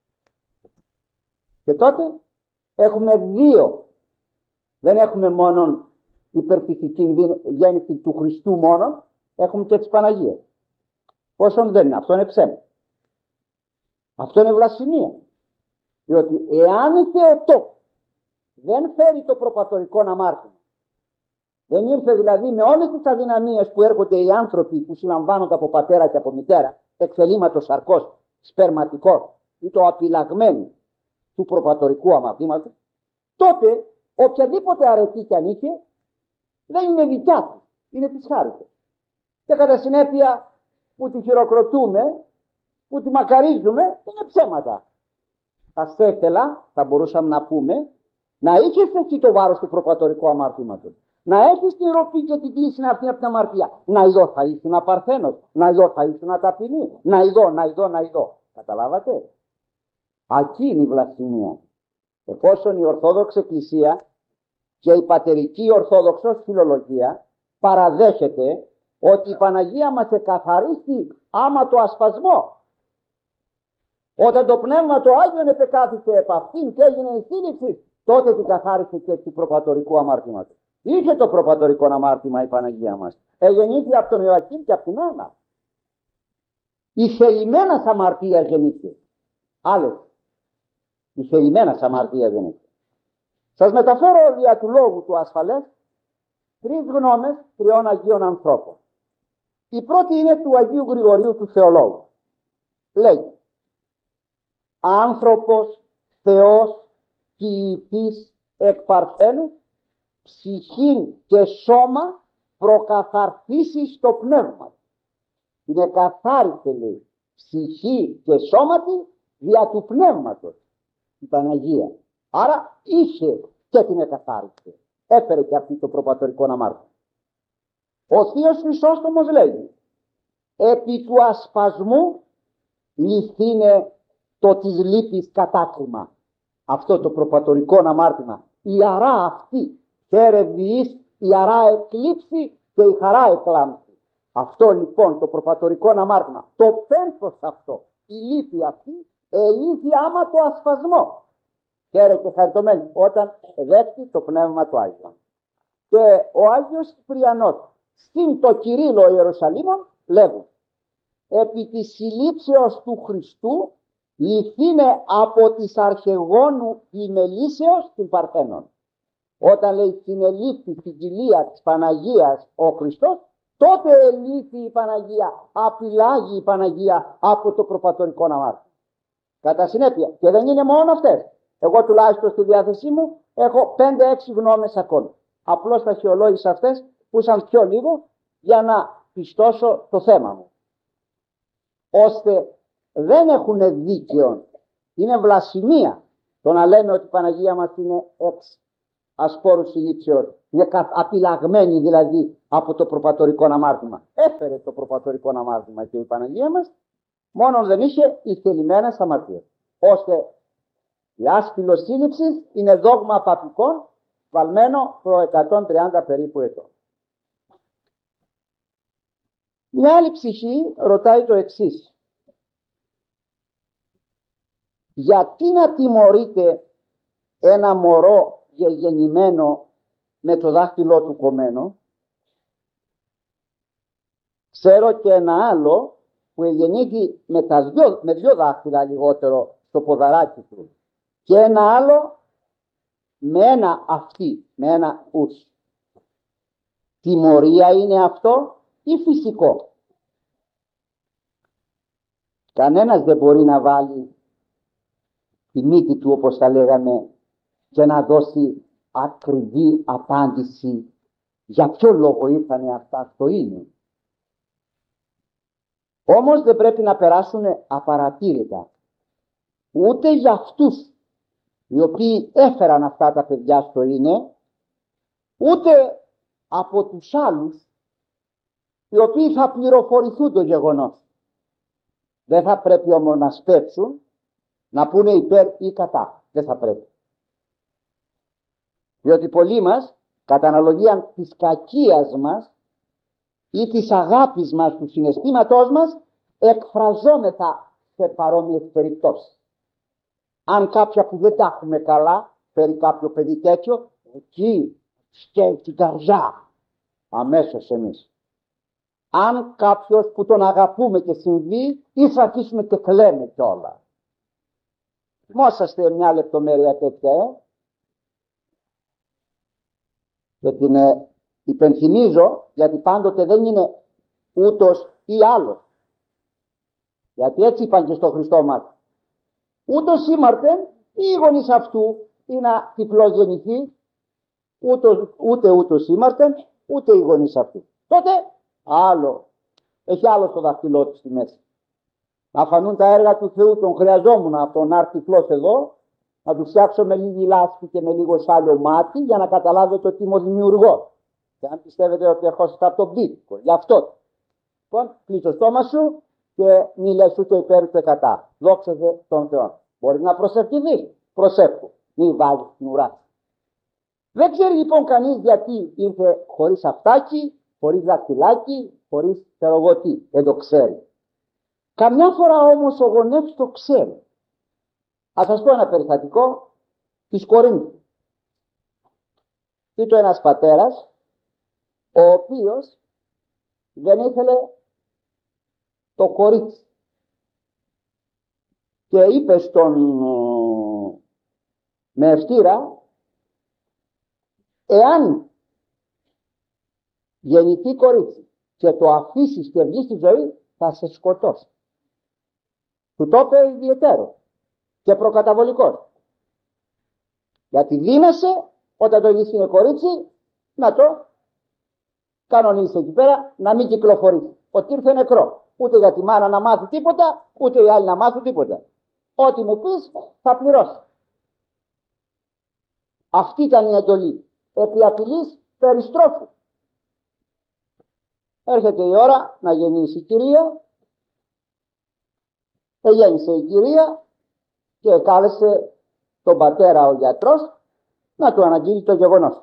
Και τότε έχουμε δύο. Δεν έχουμε μόνο υπερφυσική γέννηση του Χριστού μόνο, έχουμε και της Παναγίας. Όσον δεν είναι, αυτό είναι ψέμα. Αυτό είναι βλασφημία. Διότι εάν η Θεοτόκος δεν φέρει το προπατορικό αμάρτημα, δεν ήρθε δηλαδή με όλες τις αδυναμίες που έρχονται οι άνθρωποι που συλλαμβάνονται από πατέρα και από μητέρα, εξελίματος σαρκός, σπερματικός ή το απειλαγμένο του προπατορικού αμαρτήματος, τότε οποιαδήποτε αρετή κι αν είχε δεν είναι δικιά του, είναι της χάρης. Και κατά συνέπεια που τη χειροκροτούμε, που τη μακαρίζουμε, είναι ψέματα. Θα στέκελα, θα μπορούσαμε να πούμε, να είχες εσύ το βάρος του προπατορικού αμαρτήματος. Να έχεις την ροπή και την κλίση αυτή από την αμαρτία. Να ειδώ θα ήσουν απαρθένος, να ειδώ θα ήσουν ταπεινή, να ειδώ, να ειδώ, να ειδώ. Καταλάβατε. Aquí είναι η βλασφημία. Εφόσον η Ορθόδοξη Εκκλησία και η πατερική Ορθόδοξος φιλολογία παραδέχεται ότι η Παναγία μας εκαθαρίσει άμα το ασπασμό. Όταν το Πνεύμα το Άγιον επεκάθησε επ' αυτήν και έγινε η σύλληψη, τότε την καθάρισε και του προπατορικού αμαρτήματος. Είχε το προπατορικό αμάρτημα η Παναγία μας. Εγεννήθη από τον Ιωακήμ και από την Άννα. Η θελημένας αμαρτίας γεννήθηκε. Άλλες. Η θελημένας αμαρτίας γεννήθηκε. Σας μεταφέρω δια του λόγου του ασφαλές τρεις γνώμες τριών Αγίων ανθρώπων. Η πρώτη είναι του Αγίου Γρηγορίου του Θεολόγου. Λέει: άνθρωπος, Θεός, ποιητής εκ παρθένου, ψυχήν και σώμα προκαθαρθήσεις στο πνεύμα. Είναι καθάρισε, λέει, ψυχή και σώματι δια του πνεύματος η Παναγία. Άρα είχε και την εκαθάρισε. Έφερε και αυτή το προπατορικό αμάρτημα. Ο Θείος Χρυσόστομος λέει: επί του ασπασμού λυθήνε το της λύπης κατάκριμα. Αυτό το προπατορικό αμάρτημα. Η αρά αυτή χέρευδης, η αρά εκλείψει και η χαρά εκλάμψει. Αυτό λοιπόν το προπατορικό αμάρτημα, το πένθος αυτό, η λύπη αυτή, ελύθη άμα το ασπασμό. Χαίρε και χαριτωμένη όταν δέχτη το Πνεύμα του Άγιον. Και ο Άγιος Κυπριανός στην το Κυρίλλο Ιερουσαλήμων λέγουν: επί της συλλήψεως του Χριστού λυθήνε από της αρχαιγόνου ημελήσεως την Παρθένων. Όταν λέει συνελήφθη στην κοιλία της Παναγίας ο Χριστός, τότε ελήφθη η Παναγία, απειλάγει η Παναγία από το προπατορικό αμάρτημα. Κατά συνέπεια, και δεν είναι μόνο αυτές. Εγώ τουλάχιστον στη διάθεσή μου έχω πέντε έξι γνώμες ακόμη. Απλώς θα χειολόγησα αυτές που ήσαν πιο λίγο για να πιστώσω το θέμα μου. Ώστε δεν έχουν δίκαιο. Είναι βλασφημία το να λέμε ότι η Παναγία μας είναι εξ ασπόρους συλλήψεως. Είναι απειλαγμένη δηλαδή από το προπατορικό αμάρτημα. Έφερε το προπατορικό αμάρτημα και η Παναγία μας, μόνον δεν είχε οι θελημένες αμαρτίες. Ώστε η άσπυλος σύλληψης είναι δόγμα παπικών, βαλμένο προ εκατόν τριάντα περίπου ετών. Μια άλλη ψυχή ρωτάει το εξής: γιατί να τιμωρείται ένα μωρό γεννημένο με το δάχτυλό του κομμένο? Ξέρω και ένα άλλο που γεννήθη με, τα δυο, με δυο δάχτυλα λιγότερο στο ποδαράκι του και ένα άλλο με ένα αυτί, με ένα ους. Τιμωρία είναι αυτό ή φυσικό? Κανένας δεν μπορεί να βάλει τη μύτη του, όπως τα λέγαμε, και να δώσει ακριβή απάντηση για ποιο λόγο ήρθανε αυτά στο είναι. Όμως δεν πρέπει να περάσουν απαρατήρητα ούτε για αυτούς οι οποίοι έφεραν αυτά τα παιδιά στο είναι, ούτε από τους άλλους οι οποίοι θα πληροφορηθούν το γεγονός. Δεν θα πρέπει όμως να σπεύσουν να πούνε υπέρ ή κατά. Δεν θα πρέπει. Διότι πολλοί μας, κατά αναλογία της κακίας μας ή της αγάπης μας, του συναισθήματός μας, εκφραζόμεθα σε παρόμοιες περιπτώσεις. Αν κάποια που δεν τα έχουμε καλά, φέρει κάποιο παιδί τέτοιο, εκεί σκέφτει την καρδιά αμέσως εμείς. Αν κάποιος που τον αγαπούμε και συμβεί, ή θα αρχίσουμε και κλαίμε κιόλα. Θυμόσαστε μια λεπτομέρεια τέτοια, ε? Και την ε, υπενθυμίζω, γιατί πάντοτε δεν είναι ούτως ή άλλος. Γιατί έτσι είπαν και στο Χριστό μας: ούτως ήμαρτεν ή οι γονείς αυτού ή να τυφλός γεννηθεί, ούτως, ούτε ούτως ήμαρτεν ούτε οι γονείς αυτού. Τότε άλλο, έχει άλλο στο δαχτυλό του στη μέση. Να φανούν τα έργα του Θεού, τον χρειαζόμουν αυτόν να έρθει τυφλός εδώ, να του φτιάξω με λίγη λάσπη και με λίγο σάλιο μάτι για να καταλάβετε ότι είμαι ο δημιουργός. Και αν πιστεύετε ότι έχω στα τον πίτικο, γι' αυτό. Λοιπόν, κλείσει το στόμα σου και μη λες ούτε υπέρ ούτε κατά. Δόξαζε τον Θεό. Μπορεί να προσευχηθείς. Προσεύχου. Μη βάζεις την ουρά. Δεν ξέρει λοιπόν κανείς γιατί ήρθε χωρίς αυτάκι, χωρίς δακτυλάκι, χωρίς τερογωτή. Δεν το ξέρει. Καμιά φορά όμως ο γονεύς το ξέρει. Ας σας πω ένα περιστατικό της Κορίνθου. Ήταν ένας πατέρας ο οποίος δεν ήθελε το κορίτσι και είπε στον μευτήρα, εάν γεννηθεί κορίτσι και το αφήσεις και βγει στη ζωή, θα σε σκοτώσει. Του το είπε ιδιαιτέρω και προκαταβολικός. Γιατί δίνεσαι όταν το δεις είναι κορίτσι, να το κανονίσει εκεί πέρα, να μην κυκλοφορήσει. Ότι ήρθε νεκρό. Ούτε για τη μάνα να μάθει τίποτα, ούτε οι άλλοι να μάθουν τίποτα. Ό,τι μου πεις θα πληρώσει. Αυτή ήταν η εντολή. Επί απειλής περιστρόφου. Έρχεται η ώρα να γεννήσει η κυρία. Εγέννησε η κυρία και κάλεσε τον πατέρα ο γιατρός να του αναγγείλει το γεγονός.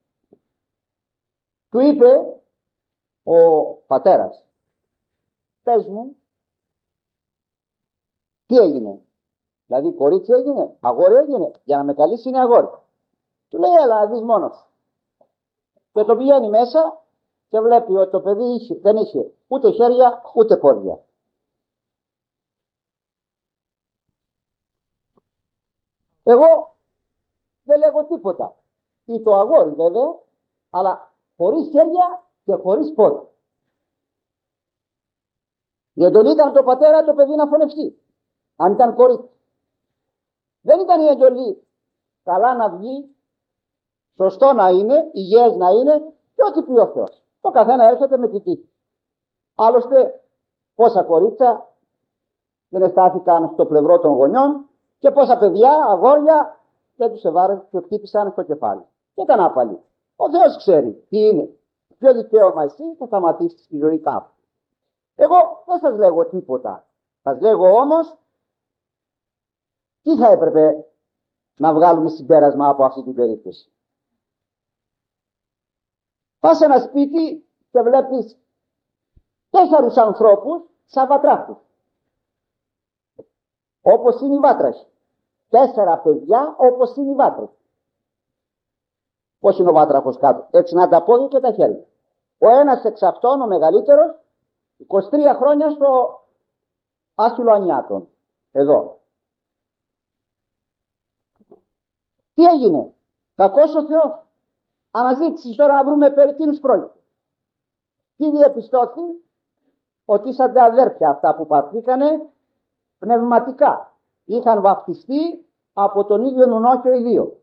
Του είπε ο πατέρας, πες μου, τι έγινε? Δηλαδή κορίτσι έγινε, αγόρι έγινε, για να με καλείς είναι αγόρι. Του λέει, έλα να δεις μόνος. Και το πηγαίνει μέσα και βλέπει ότι το παιδί είχε, δεν είχε ούτε χέρια ούτε πόδια. Εγώ δεν λέγω τίποτα. Ή το αγόρι βέβαια, αλλά χωρίς χέρια και χωρίς πόδια. Η εντολή ήταν το πατέρα το παιδί να φωνευτεί. Αν ήταν κορίτσι. Δεν ήταν η εντολή καλά να βγει, σωστό να είναι, υγιές να είναι και ό,τι πει ο Θεός. Το καθένα έρχεται με τη τύχη. Άλλωστε πόσα κορίτσα δεν αισθάθηκαν στο πλευρό των γονιών και πόσα παιδιά, αγόρια δεν τους εβάρεσαν και χτύπησαν στο κεφάλι. Και ήταν άπαλοι. Ο Θεός ξέρει τι είναι. Ποιο δικαίωμα εσύ θα σταματήσεις τη ζωή κάπου. Εγώ δεν σας λέγω τίποτα. Σας λέγω όμως τι θα έπρεπε να βγάλουμε συμπέρασμα από αυτή την περίπτωση. Πας σε ένα σπίτι και βλέπεις τέσσερους ανθρώπους σαν βατράχους. Όπως είναι οι βάτραχοι. Τέσσερα παιδιά όπως είναι οι βάτραχοι. Πώς είναι ο βάτραχος κάτω? Έτσι να τα πόδια και τα χέρια. Ο ένας εξ αυτών, ο μεγαλύτερος, είκοσι τρία χρόνια στο άσυλο Ανιάτων. Εδώ. Τι έγινε? Κακός ο Θεός. Αναζήτηση τώρα να βρούμε περί τίνος πρόκειται. Τι διαπιστώθη? Ότι σαν τα αδέρφια αυτά που παθήκανε πνευματικά είχαν βαφτιστεί από τον ίδιο νουνό και οι δύο.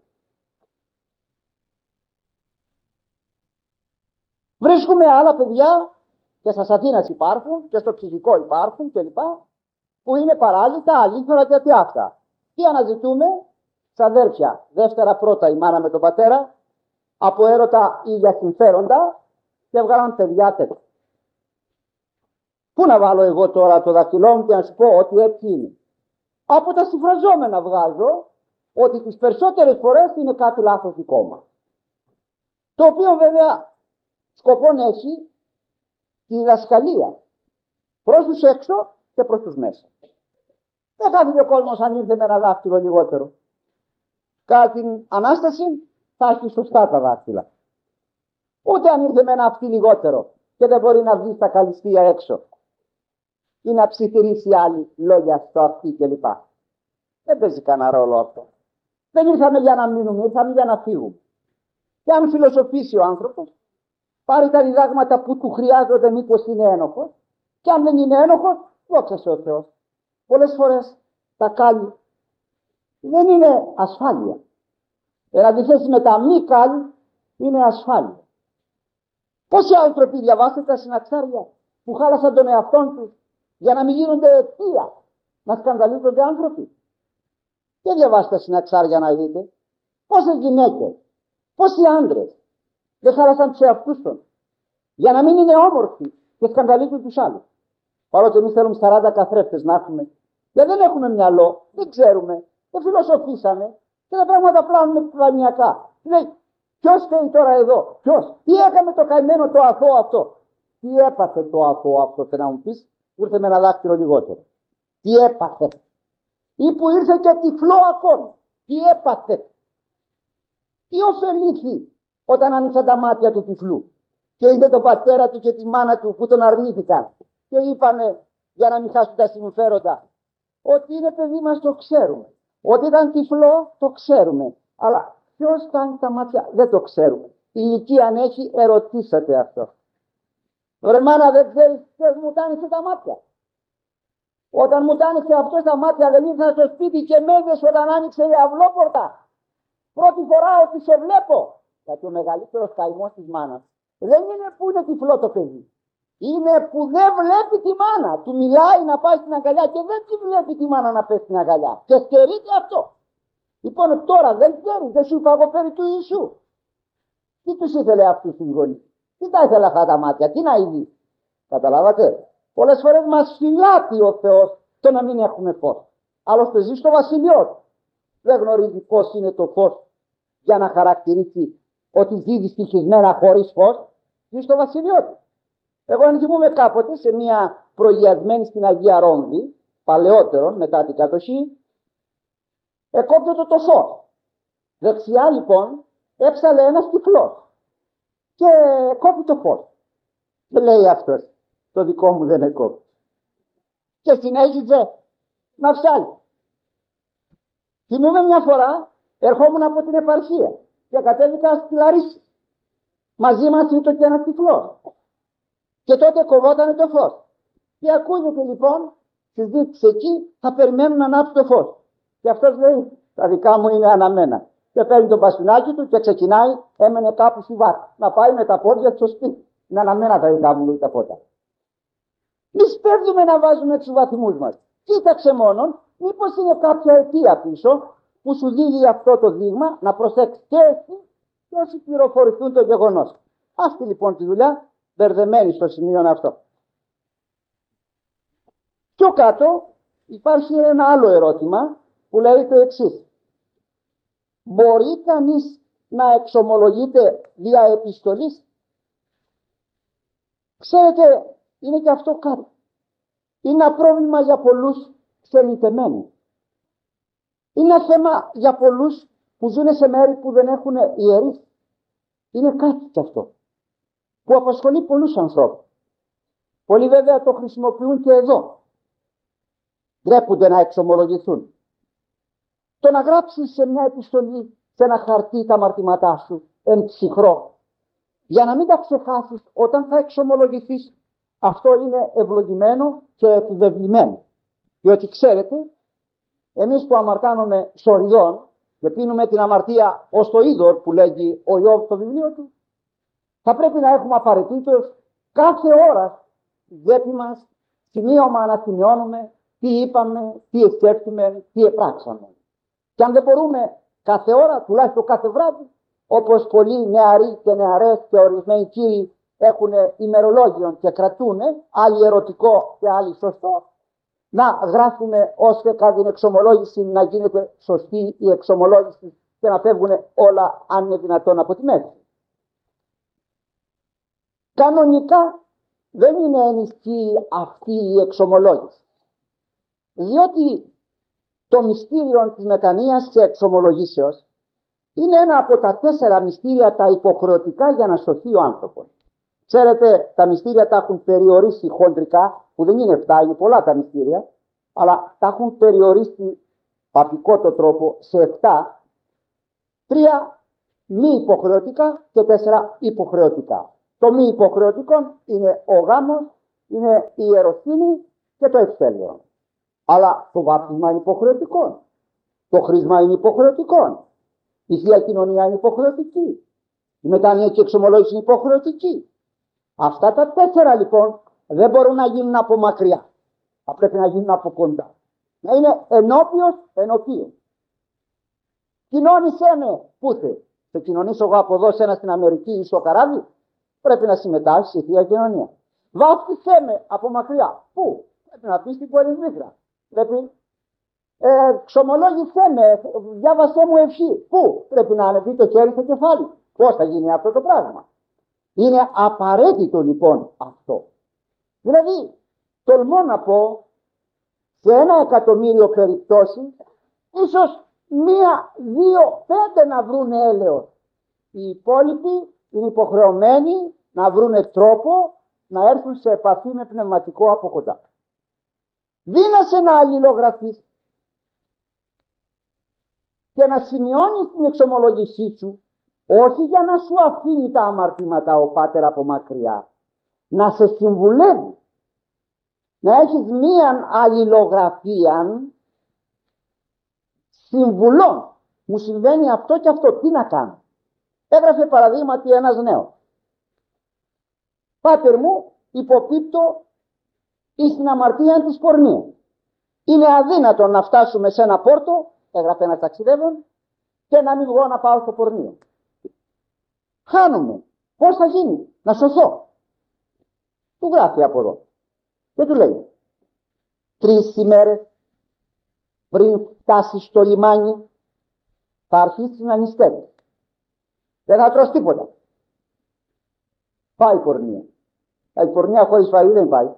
Βρίσκουμε άλλα παιδιά και στις Αθήνας υπάρχουν και στο ψυχικό υπάρχουν κλπ. Που είναι παράλυτα, αλήθωρα και τι αυτά. Τι αναζητούμε? Στα αδέρφια. Δεύτερα πρώτα η μάνα με τον πατέρα, από έρωτα ή για συμφέροντα και βγάλαν παιδιά τέτοια. Πού να βάλω εγώ τώρα το δαχτυλό μου και να σου πω ότι έτσι είναι? Από τα συμφραζόμενα βγάζω ότι τις περισσότερες φορές είναι κάτι λάθος δικό μας. Το οποίο βέβαια σκοπόν έχει τη διδασκαλία προς τους έξω και προς τους μέσα. Δεν χάθηκε ο κόσμος αν ήρθε με ένα δάχτυλο λιγότερο. Κατά την Ανάσταση θα έχει σωστά τα δάχτυλα. Ούτε αν ήρθε με ένα αυτή λιγότερο και δεν μπορεί να βγει στα καλυστία έξω ή να ψιθυρίσει άλλοι λόγια στο αυτή κλπ. Δεν παίζει κανένα ρόλο αυτό. Δεν ήρθαμε για να μείνουμε, ήρθαμε για να φύγουμε. Και αν φιλοσοφήσει ο άνθρωπος, πάρει τα διδάγματα που του χρειάζονται μήπως είναι ένοχος, και αν δεν είναι ένοχος, δόξα σε ο Θεός. Πολλές φορές τα κάλλη δεν είναι ασφάλεια. Εν αντιθέσει με τα μη κάλλη είναι ασφάλεια. Πόσοι άνθρωποι διαβάσατε τα συναξάρια που χάλασαν τον εαυτόν τους για να μην γίνονται αιτία να σκανδαλίζονται άνθρωποι? Και διαβάστε τα συναξάρια να δείτε πόσες γυναίκες, πόσοι άντρες δεν χάλασαν τους εαυτούς τους για να μην είναι όμορφοι και σκανδαλίζουν τους άλλους. Παρότι εμείς θέλουμε σαράντα καθρέφτες να έχουμε, γιατί δεν έχουμε μυαλό, δεν ξέρουμε, δεν φιλοσοφήσαμε και τα πράγματα πλάνουμε πλανιακά. Λέει, ποιος θέλει τώρα εδώ, ποιος, τι έκανε το καημένο το αθώο αυτό? Τι έπαθε το αθώο αυτό? Και να μου πεις, ήρθε με ένα δάχτυλο λιγότερο. Τι έπαθε? Ή που ήρθε και τυφλό ακόμη. Τι έπαθε? Τι ωφελήθη όταν άνοιξαν τα μάτια του τυφλού και είδε τον πατέρα του και τη μάνα του που τον αρνήθηκαν και είπανε, για να μην χάσουν τα συμφέροντα, ότι είναι παιδί μας το ξέρουμε. Ότι ήταν τυφλό το ξέρουμε. Αλλά ποιος κάνει τα μάτια δεν το ξέρουμε. Η ηλικία αν έχει, ερωτήσατε αυτό. Ρε μάνα, δεν ξέρεις ποιος μου τάνησε τα μάτια. Όταν μου τάνησε αυτό τα μάτια, δεν ήρθα στο σπίτι και με είδες όταν άνοιξε η αυλόπορτα. Πρώτη φορά ότι σε βλέπω. Γιατί ο μεγαλύτερος καημός της μάνας δεν είναι που είναι τυφλό το παιδί. Είναι που δεν βλέπει τη μάνα. Του μιλάει να πάει στην αγκαλιά και δεν τη βλέπει τη μάνα να πέσει στην αγκαλιά. Και στερείται αυτό. Λοιπόν, τώρα δεν ξέρει, δεν σου είπα εγώ περί του Ιησού. Τι τους ήθελε αυτούς τους γονείς. Τι τα ήθελε αυτά τα μάτια, τι να είδει. Καταλάβατε. Πολλές φορές μας φυλάτει ο Θεός το να μην έχουμε φως. Άλλωστε ζει στο βασιλειό του. Δεν γνωρίζει πώς είναι το φως για να χαρακτηρίσει ότι ζει δυστυχισμένα χωρίς φως. Ζει στο βασιλειό του. Εγώ αν θυμούμαι κάποτε σε μια προγιασμένη στην Αγία Ρόμβη, παλαιότερον μετά την κατοχή, εκόπτω το, το φως. Δεξιά λοιπόν έψαλε ένας τυφλός και κόπει το φως. Και λέει αυτός, το δικό μου δεν εκόπτει. Και συνέχιζε να ψάλει. Θυμούμαι μια φορά, ερχόμουν από την επαρχία και κατέβηκα στη Λαρίση. Μαζί μας ήταν και ένας τυφλός. Και τότε κοβότανε το φως. Και ακούγεται λοιπόν συζήτηση εκεί, θα περιμένουν να ανάψει το φως. Και αυτός λέει, τα δικά μου είναι αναμένα. Και παίρνει το μπαστούνάκι του και ξεκινάει, έμενε κάπου στη βάρκα. Να πάει με τα πόδια στο σπίτι. Είναι αναμένα τα δικά μου, λέει τα πόδια. Μη σπέβδουμε να βάζουμε τους βαθμούς μας. Κοίταξε μόνον, μήπως είναι κάποια αιτία πίσω που σου δίνει αυτό το δείγμα να προσέξει και εσύ και όσοι πληροφορηθούν το γεγονός. Αυτή λοιπόν τη δουλειά, μπερδεμένη στο σημείο αυτό. Πιο κάτω υπάρχει ένα άλλο ερώτημα που λέει το εξής. Μπορεί κανείς να εξομολογείται δια επιστολής? Ξέρετε, είναι και αυτό κάτι. Είναι ένα πρόβλημα για πολλούς ξενιτεμένους. Είναι ένα θέμα για πολλούς που ζουν σε μέρη που δεν έχουν ιερείς. Είναι κάτι κι αυτό που απασχολεί πολλούς ανθρώπους. Πολλοί βέβαια το χρησιμοποιούν και εδώ. Ντρέπονται να εξομολογηθούν. Το να γράψεις σε μια επιστολή, σε ένα χαρτί τα αμαρτήματά σου, εν ψυχρό, για να μην τα ξεχάσεις όταν θα εξομολογηθείς, αυτό είναι ευλογημένο και επιβεβλημένο. Διότι ξέρετε, εμείς που αμαρτάνουμε σοριδών και πίνουμε την αμαρτία ως το είδωρ που λέγει ο Ιώβ στο βιβλίο του, θα πρέπει να έχουμε απαραίτητος κάθε ώρα γέπη μας σημείωμα να σημειώνουμε τι είπαμε, τι σκέφτουμε, τι επράξαμε. Και αν δεν μπορούμε κάθε ώρα, τουλάχιστον κάθε βράδυ, όπως πολλοί νεαροί και νεαρές και ορισμένοι κύριοι έχουν ημερολόγιο και κρατούν, άλλοι ερωτικό και άλλοι σωστό, να γράφουμε ώστε κατά την εξομολόγηση να γίνεται σωστή η εξομολόγηση και να φεύγουν όλα αν είναι δυνατόν από τη μέση. Κανονικά δεν είναι ενισχύει αυτή η εξομολόγηση. Διότι το μυστήριο της μετανοίας και εξομολογήσεως είναι ένα από τα τέσσερα μυστήρια τα υποχρεωτικά για να σωθεί ο άνθρωπος. Ξέρετε, τα μυστήρια τα έχουν περιορίσει χοντρικά, που δεν είναι εφτά, είναι πολλά τα μυστήρια, αλλά τα έχουν περιορίσει παπικό το τρόπο σε εφτά, τρία μη υποχρεωτικά και τέσσερα υποχρεωτικά. Το μη υποχρεωτικό είναι ο γάμος, είναι η ιεροσύνη και το εξέλιο. Αλλά το βάπτισμα είναι υποχρεωτικό. Το χρήσμα είναι υποχρεωτικό. Η Θεία Κοινωνία είναι υποχρεωτική. Η μετάνοια και η εξομολόγηση είναι υποχρεωτική. Αυτά τα τέσσερα λοιπόν δεν μπορούν να γίνουν από μακριά. Θα πρέπει να γίνουν από κοντά. Να είναι ενώπιος ενωπίων. Κοινώνησέ με. Πού θε. Θα κοινωνήσω εγώ από εδώ σε ένα στην Αμερική ή στο καράβι. Πρέπει να συμμετάσχει στη Θεία Κοινωνία. Βάφτισέ με από μακριά. Πού. Πρέπει να πει στην Κορινθήθρα. Πρέπει. Ε, ξομολόγησέ με. Διάβασέ μου ευχή. Πού. Πρέπει να ανεβεί το χέρι στο κεφάλι. Πώς θα γίνει αυτό το πράγμα. Είναι απαραίτητο λοιπόν αυτό. Δηλαδή, τολμώ να πω, σε ένα εκατομμύριο περιπτώσεις, ίσως μία, δύο, πέντε να βρουν έλεος. οι υπόλοιποι είναι υποχρεωμένοι να βρουν τρόπο να έρθουν σε επαφή με πνευματικό από κοντά. Δίνασε να αλληλογραφείς και να σημειώνεις την εξομολόγησή σου, όχι για να σου αφήνει τα αμαρτήματα ο Πάτερ από μακριά, να σε συμβουλεύει, να έχεις μία αλληλογραφία συμβουλών. Μου συμβαίνει αυτό και αυτό, τι να κάνω. Έγραφε παραδείγματι ένας νέος. Πάτερ μου, υποπίπτω εις την αμαρτία της πορνείας. Είναι αδύνατο να φτάσουμε σε ένα πόρτο, έγραφε ένας ταξιδεύων, και να μην βγω να πάω στο πορνείο. Χάνουμε. Πώς θα γίνει, να σωθώ. Του γράφει από εδώ. Και του λέει, τρεις ημέρες πριν φτάσεις στο λιμάνι, θα αρχίσεις να νηστεύεις. Δεν θα τρως τίποτα. Πάει η πορνεία. Η πορνεία χωρίς φαΐ δεν πάει.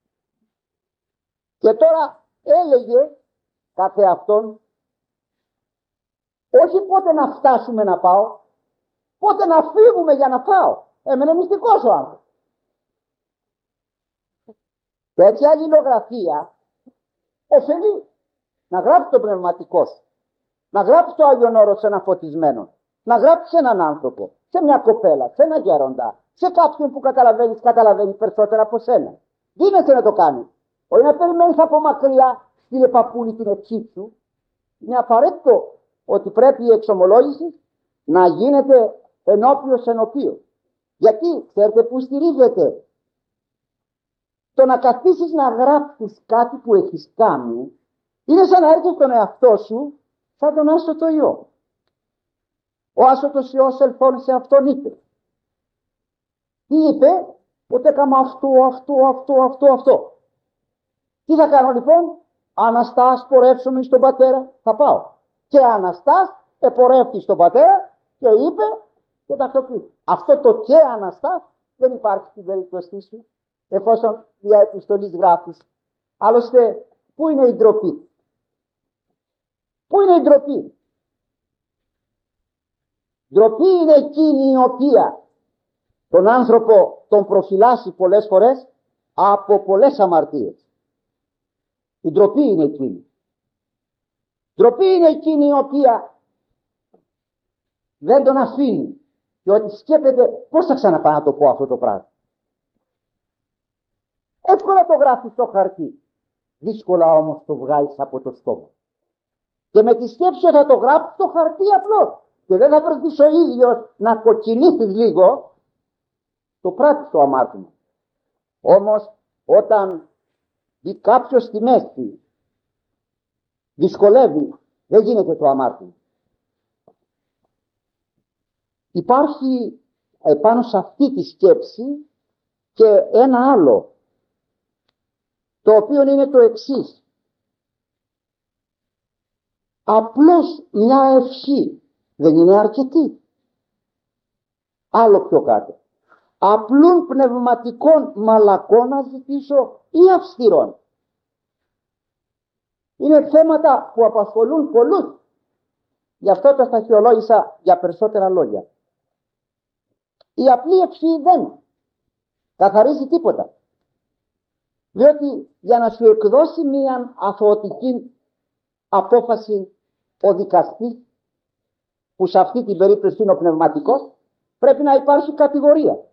Και τώρα έλεγε κάθε αυτόν, όχι πότε να φτάσουμε να πάω, πότε να φύγουμε για να πάω. Έμενε μυστικός ο άνθρωπος. Τέτοια αλληλογραφία ωφελεί. Να γράψει το πνευματικό σου, να γράψει το Άγιον Όρος σε ένα φωτισμένο, να γράψει έναν άνθρωπο, σε μια κοπέλα, σε ένα γέροντα, σε κάποιον που καταλαβαίνει, καταλαβαίνει περισσότερα από σένα. Δίνεσαι να το κάνει. Όχι να περιμένεις από μακριά, στείλε παππούλη την ευχή σου. Είναι απαραίτητο ότι πρέπει η εξομολόγηση να γίνεται ενώπιος ενωπίος. Γιατί, ξέρετε που στηρίζεται. Το να καθίσεις να γράψεις κάτι που έχεις κάνει είναι σαν να έρθεις στον εαυτό σου σαν τον άσωτο Υιό. Ο άσωτος Υιός ελθόν σε αυτόν είπε. Τι είπε? Ότι έκανα αυτό, αυτό, αυτό, αυτό, αυτό. Τι θα κάνω λοιπόν? Αναστάς, πορεύσομαι στον Πατέρα, θα πάω. Και Αναστάς επορεύτη στον Πατέρα και είπε και τακτοποιεί. Αυτό το και Αναστάς δεν υπάρχει στην περίπτωσή σου, εφόσον δια επιστολής γράφεις. Άλλωστε, πού είναι η ντροπή? Πού είναι η ντροπή? Ντροπή είναι εκείνη η οποία τον άνθρωπο τον προφυλάσσει πολλές φορές από πολλές αμαρτίες. Η ντροπή είναι εκείνη. Ντροπή είναι εκείνη η οποία δεν τον αφήνει και ότι σκέπτεται πώς θα ξαναπάω να το πω αυτό το πράγμα. Εύκολα το γράφεις στο χαρτί, δύσκολα όμως το βγάλεις από το στόμα. Και με τη σκέψη θα το γράψεις στο χαρτί απλώς και δεν θα βρεθείς ο ίδιος να κοκκινήσεις λίγο, το πράττεις το αμάρτημα. Όμως όταν δει κάποιος στη μέση, δυσκολεύει, δεν γίνεται το αμάρτημα. Υπάρχει επάνω σε αυτή τη σκέψη και ένα άλλο, το οποίο είναι το εξής. Απλώς μια ευχή δεν είναι αρκετή. Άλλο πιο κάτω. Απλούν πνευματικών μαλακών να ζητήσω ή αυστηρών. Είναι θέματα που απασχολούν πολλούς. Γι' αυτό τα σταχυολόγησα για περισσότερα λόγια. Η απλή ευχή δεν καθαρίζει τίποτα. Διότι για να σου εκδώσει μία αθωωτική απόφαση ο δικαστής, που σε αυτή την περίπτωση είναι ο πνευματικός, πρέπει να υπάρχει κατηγορία.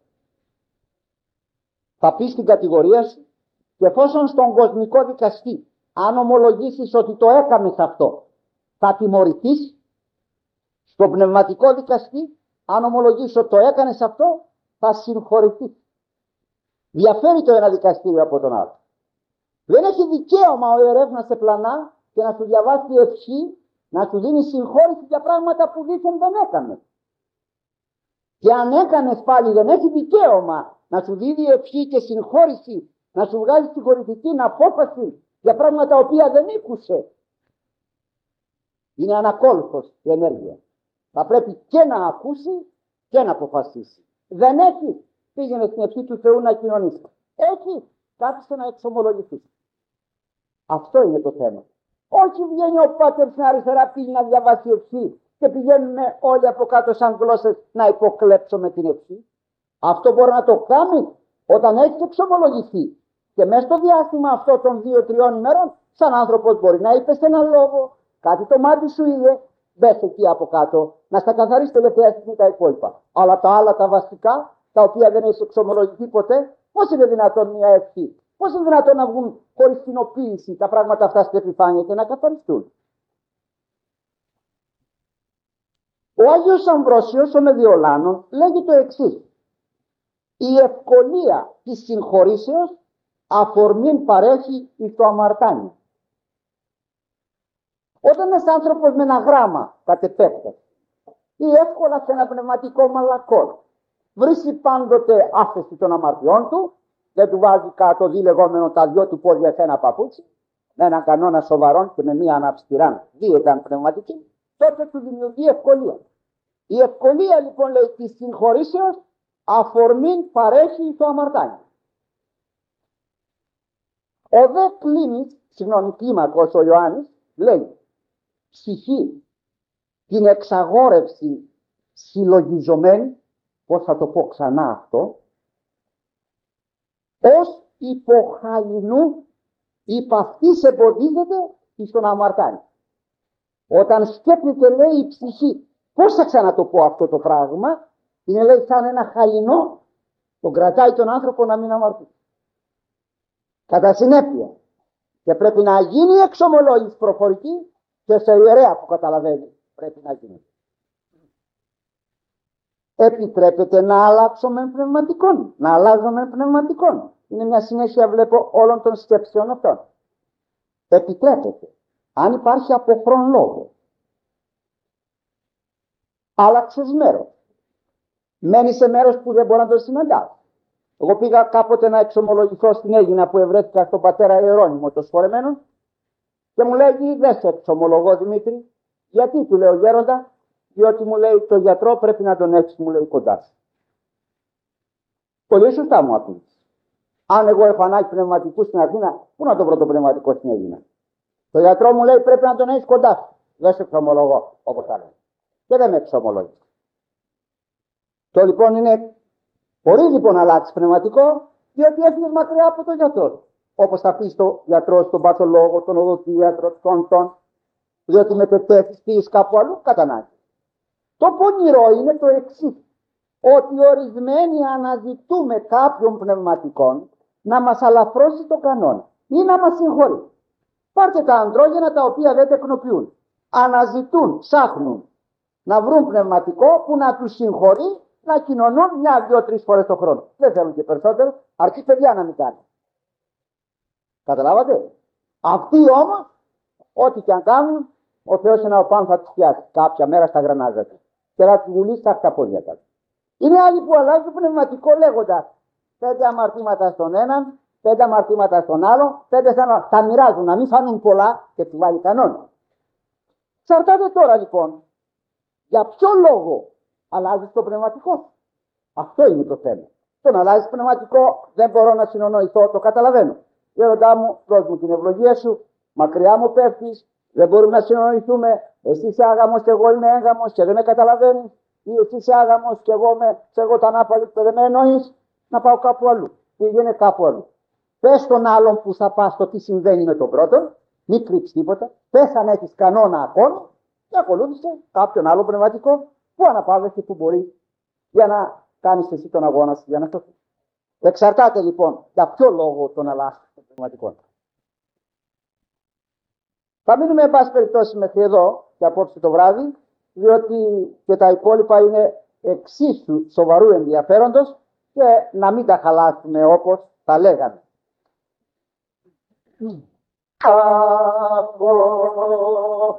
Θα πεις την κατηγορία σου και εφόσον στον κοσμικό δικαστή αν ομολογήσεις ότι το έκαμες αυτό, θα τιμωρηθείς. Στον πνευματικό δικαστή αν ομολογήσεις ότι το έκανες αυτό, θα συγχωρηθείς. Διαφέρει το ένα δικαστήριο από τον άλλο. Δεν έχει δικαίωμα ο ιερεύς να σε πλανά και να σου διαβάσει ευχή, να σου δίνει συγχώρηση για πράγματα που δήθεν δεν έκανε. Και αν έκανες πάλι δεν έχει δικαίωμα να σου δίνει ευχή και συγχώρηση, να σου βγάλει συγχωρητική απόφαση για πράγματα οποία δεν ήκουσε. Είναι ανακόλουθος η ενέργεια. Θα πρέπει και να ακούσει και να αποφασίσει. Δεν έχει, πήγαινε στην ευχή του Θεού να κοινωνήσει. Έχει, κάθισε να εξομολογηθεί. Αυτό είναι το θέμα. Όχι βγαίνει ο πάτερ στην αριστερά πύλη να διαβάσει ευχή και πηγαίνουν όλοι από κάτω σαν γλώσσες να υποκλέψουμε την ευχή. Αυτό μπορεί να το κάνει όταν έχει εξομολογηθεί. Και μέσα στο διάστημα αυτό των δύο-τριών ημερών, σαν άνθρωπος μπορεί να είπες ένα λόγο, κάτι το μάτι σου είδε, μπες εκεί από κάτω, να στα καθαρίσει τελευταία στιγμή τα υπόλοιπα. Αλλά τα άλλα τα βασικά, τα οποία δεν έχει εξομολογηθεί ποτέ, πώς είναι δυνατόν μια ευχή, πώς είναι δυνατόν να βγουν χωρίς κοινοποίηση τα πράγματα αυτά στην επιφάνεια και να καθαριστούν. Ο Άγιος Αμβρόσιος ο Μεδιολάνων λέγει το εξής: η ευκολία της συγχωρήσεως αφορμήν παρέχει εις το αμαρτάνιο. Όταν ένας άνθρωπος με ένα γράμμα κατ' επέκταση ή εύκολα σε ένα πνευματικό μαλακό βρίσκει πάντοτε άφεση των αμαρτιών του, δεν του βάζει κάτω δι λεγόμενο τα δυο του πόδια σε ένα παπούτσι, με έναν κανόνα σοβαρόν και με μία αναψτηράν δίαιτα πνευματική, τότε του δημιουργεί ευκολία. Η ευκολία λοιπόν, λέει, της συγχωρήσεως αφορμήν παρέχει το αμαρτάνιο. Ο δε κλίνης, συγγνώμη, κλίμακος ο Ιωάννης, λέει ψυχή την εξαγόρευση συλλογιζομένη, πώς θα το πω ξανά αυτό, ως υποχαλινού υπ' αυτής εμποδίζεται εις τον αμαρτάνιο. Όταν σκέπτεται, λέει, η ψυχή, πώς θα ξανατο πω αυτό το πράγμα, είναι, λέει, σαν ένα χαλινό, τον κρατάει τον άνθρωπο να μην αμαρτήσει. Κατά συνέπεια, και πρέπει να γίνει εξομολόγηση προφορική και σε ιερέα που καταλαβαίνει πρέπει να γίνει. Επιτρέπεται να αλλάξουμε πνευματικών, να αλλάζουμε πνευματικών. Είναι μια συνέχεια, βλέπω, όλων των σκέψεων αυτών. Επιτρέπεται, αν υπάρχει από χρόνο λόγο. Άλλαξες μέρος. Μένει σε μέρος που δεν μπορεί να το συναντάς. Εγώ πήγα κάποτε να εξομολογηθώ στην Αίγινα που ευρέθηκα στον πατέρα Ιερώνυμο το σφορεμένο και μου λέει: δεν σε εξομολογώ, Δημήτρη. Γιατί? Του λέω: γέροντα, διότι, μου λέει, το γιατρό πρέπει να τον έχεις, μου λέει, κοντά σου. Πολύ σωστά μου απήντησε. Αν εγώ έχω ανάγκη πνευματικού στην Αθήνα, πού να τον βρω το πνευματικό στην Αίγινα? Το γιατρό μου λέει: πρέπει να τον έχεις κοντά σου. Δεν σε εξομολογώ, όπως θα λέω. Και δεν με εξομολόγησε. Το λοιπόν είναι, μπορεί λοιπόν να αλλάξει πνευματικό, διότι έφυγε μακριά από τον γιατρό. Όπως θα πει στο γιατρό, στον παθολόγο, τον οδοντίατρο, τον τον, διότι μετετέθης πήγες κάπου αλλού, κατά ανάγκη. Το πονηρό είναι το εξής, ότι ορισμένοι αναζητούμε κάποιων πνευματικών να μας αλαφρώσει το κανόνα ή να μας συγχωρεί. Πάρτε τα αντρόγενα τα οποία δεν τεκνοποιούν. Αναζητούν, ψάχνουν να βρουν πνευματικό που να τους συγχωρεί, να κοινωνούν μια, δύο, τρεις φορές το χρόνο. Δεν θέλουν και περισσότερο, αρκεί παιδιά να μην κάνει. Καταλάβατε? Αυτοί όμως, ό,τι και αν κάνουν, ο Θεός ένα πάνω θα τους φτιάξει κάποια μέρα στα γρανάζια του και θα τους βουλήσει στα πόδια του. Είναι άλλοι που αλλάζουν πνευματικό λέγοντας πέντε αμαρτήματα στον έναν, πέντε αμαρτήματα στον άλλο, πέντε σαν άλλο. Τα μοιράζουν να μην φανούν πολλά και του βάλει κανόνα. Ξαρτάται τώρα λοιπόν, για ποιο λόγο αλλάζεις το πνευματικό. Αυτό είναι το θέμα. Το να αλλάζεις πνευματικό δεν μπορώ να συνονοηθώ, το καταλαβαίνω. Γέροντά μου, δώσ' μου την ευλογία σου, μακριά μου πέφτεις, δεν μπορούμε να συνονοηθούμε. Εσύ είσαι άγαμος και εγώ είμαι έγαμος και δεν με καταλαβαίνεις. Ή εσύ είσαι άγαμος και εγώ είμαι σε εγώ τα νάπαλη και δεν με εννοείς. Να πάω κάπου αλλού. Πήγαινε κάπου αλλού. Πες τον άλλον που θα πας το τι συμβαίνει με τον πρώτον, μην κρύψεις τίποτα. Πες αν έχεις κανόνα ακόμη και ακολούθησε κάποιον άλλο πνευματικό που αναπαύεσαι που μπορεί για να κάνεις εσύ τον αγώνα σου για να σωθείς. Εξαρτάται λοιπόν για ποιο λόγο τον αλλάσεις των πνευματικών. Θα μείνουμε εν πάση περιπτώσει μέχρι εδώ και απόψε το βράδυ, διότι και τα υπόλοιπα είναι εξίσου σοβαρού ενδιαφέροντος και να μην τα χαλάσουμε όπως τα λέγαμε.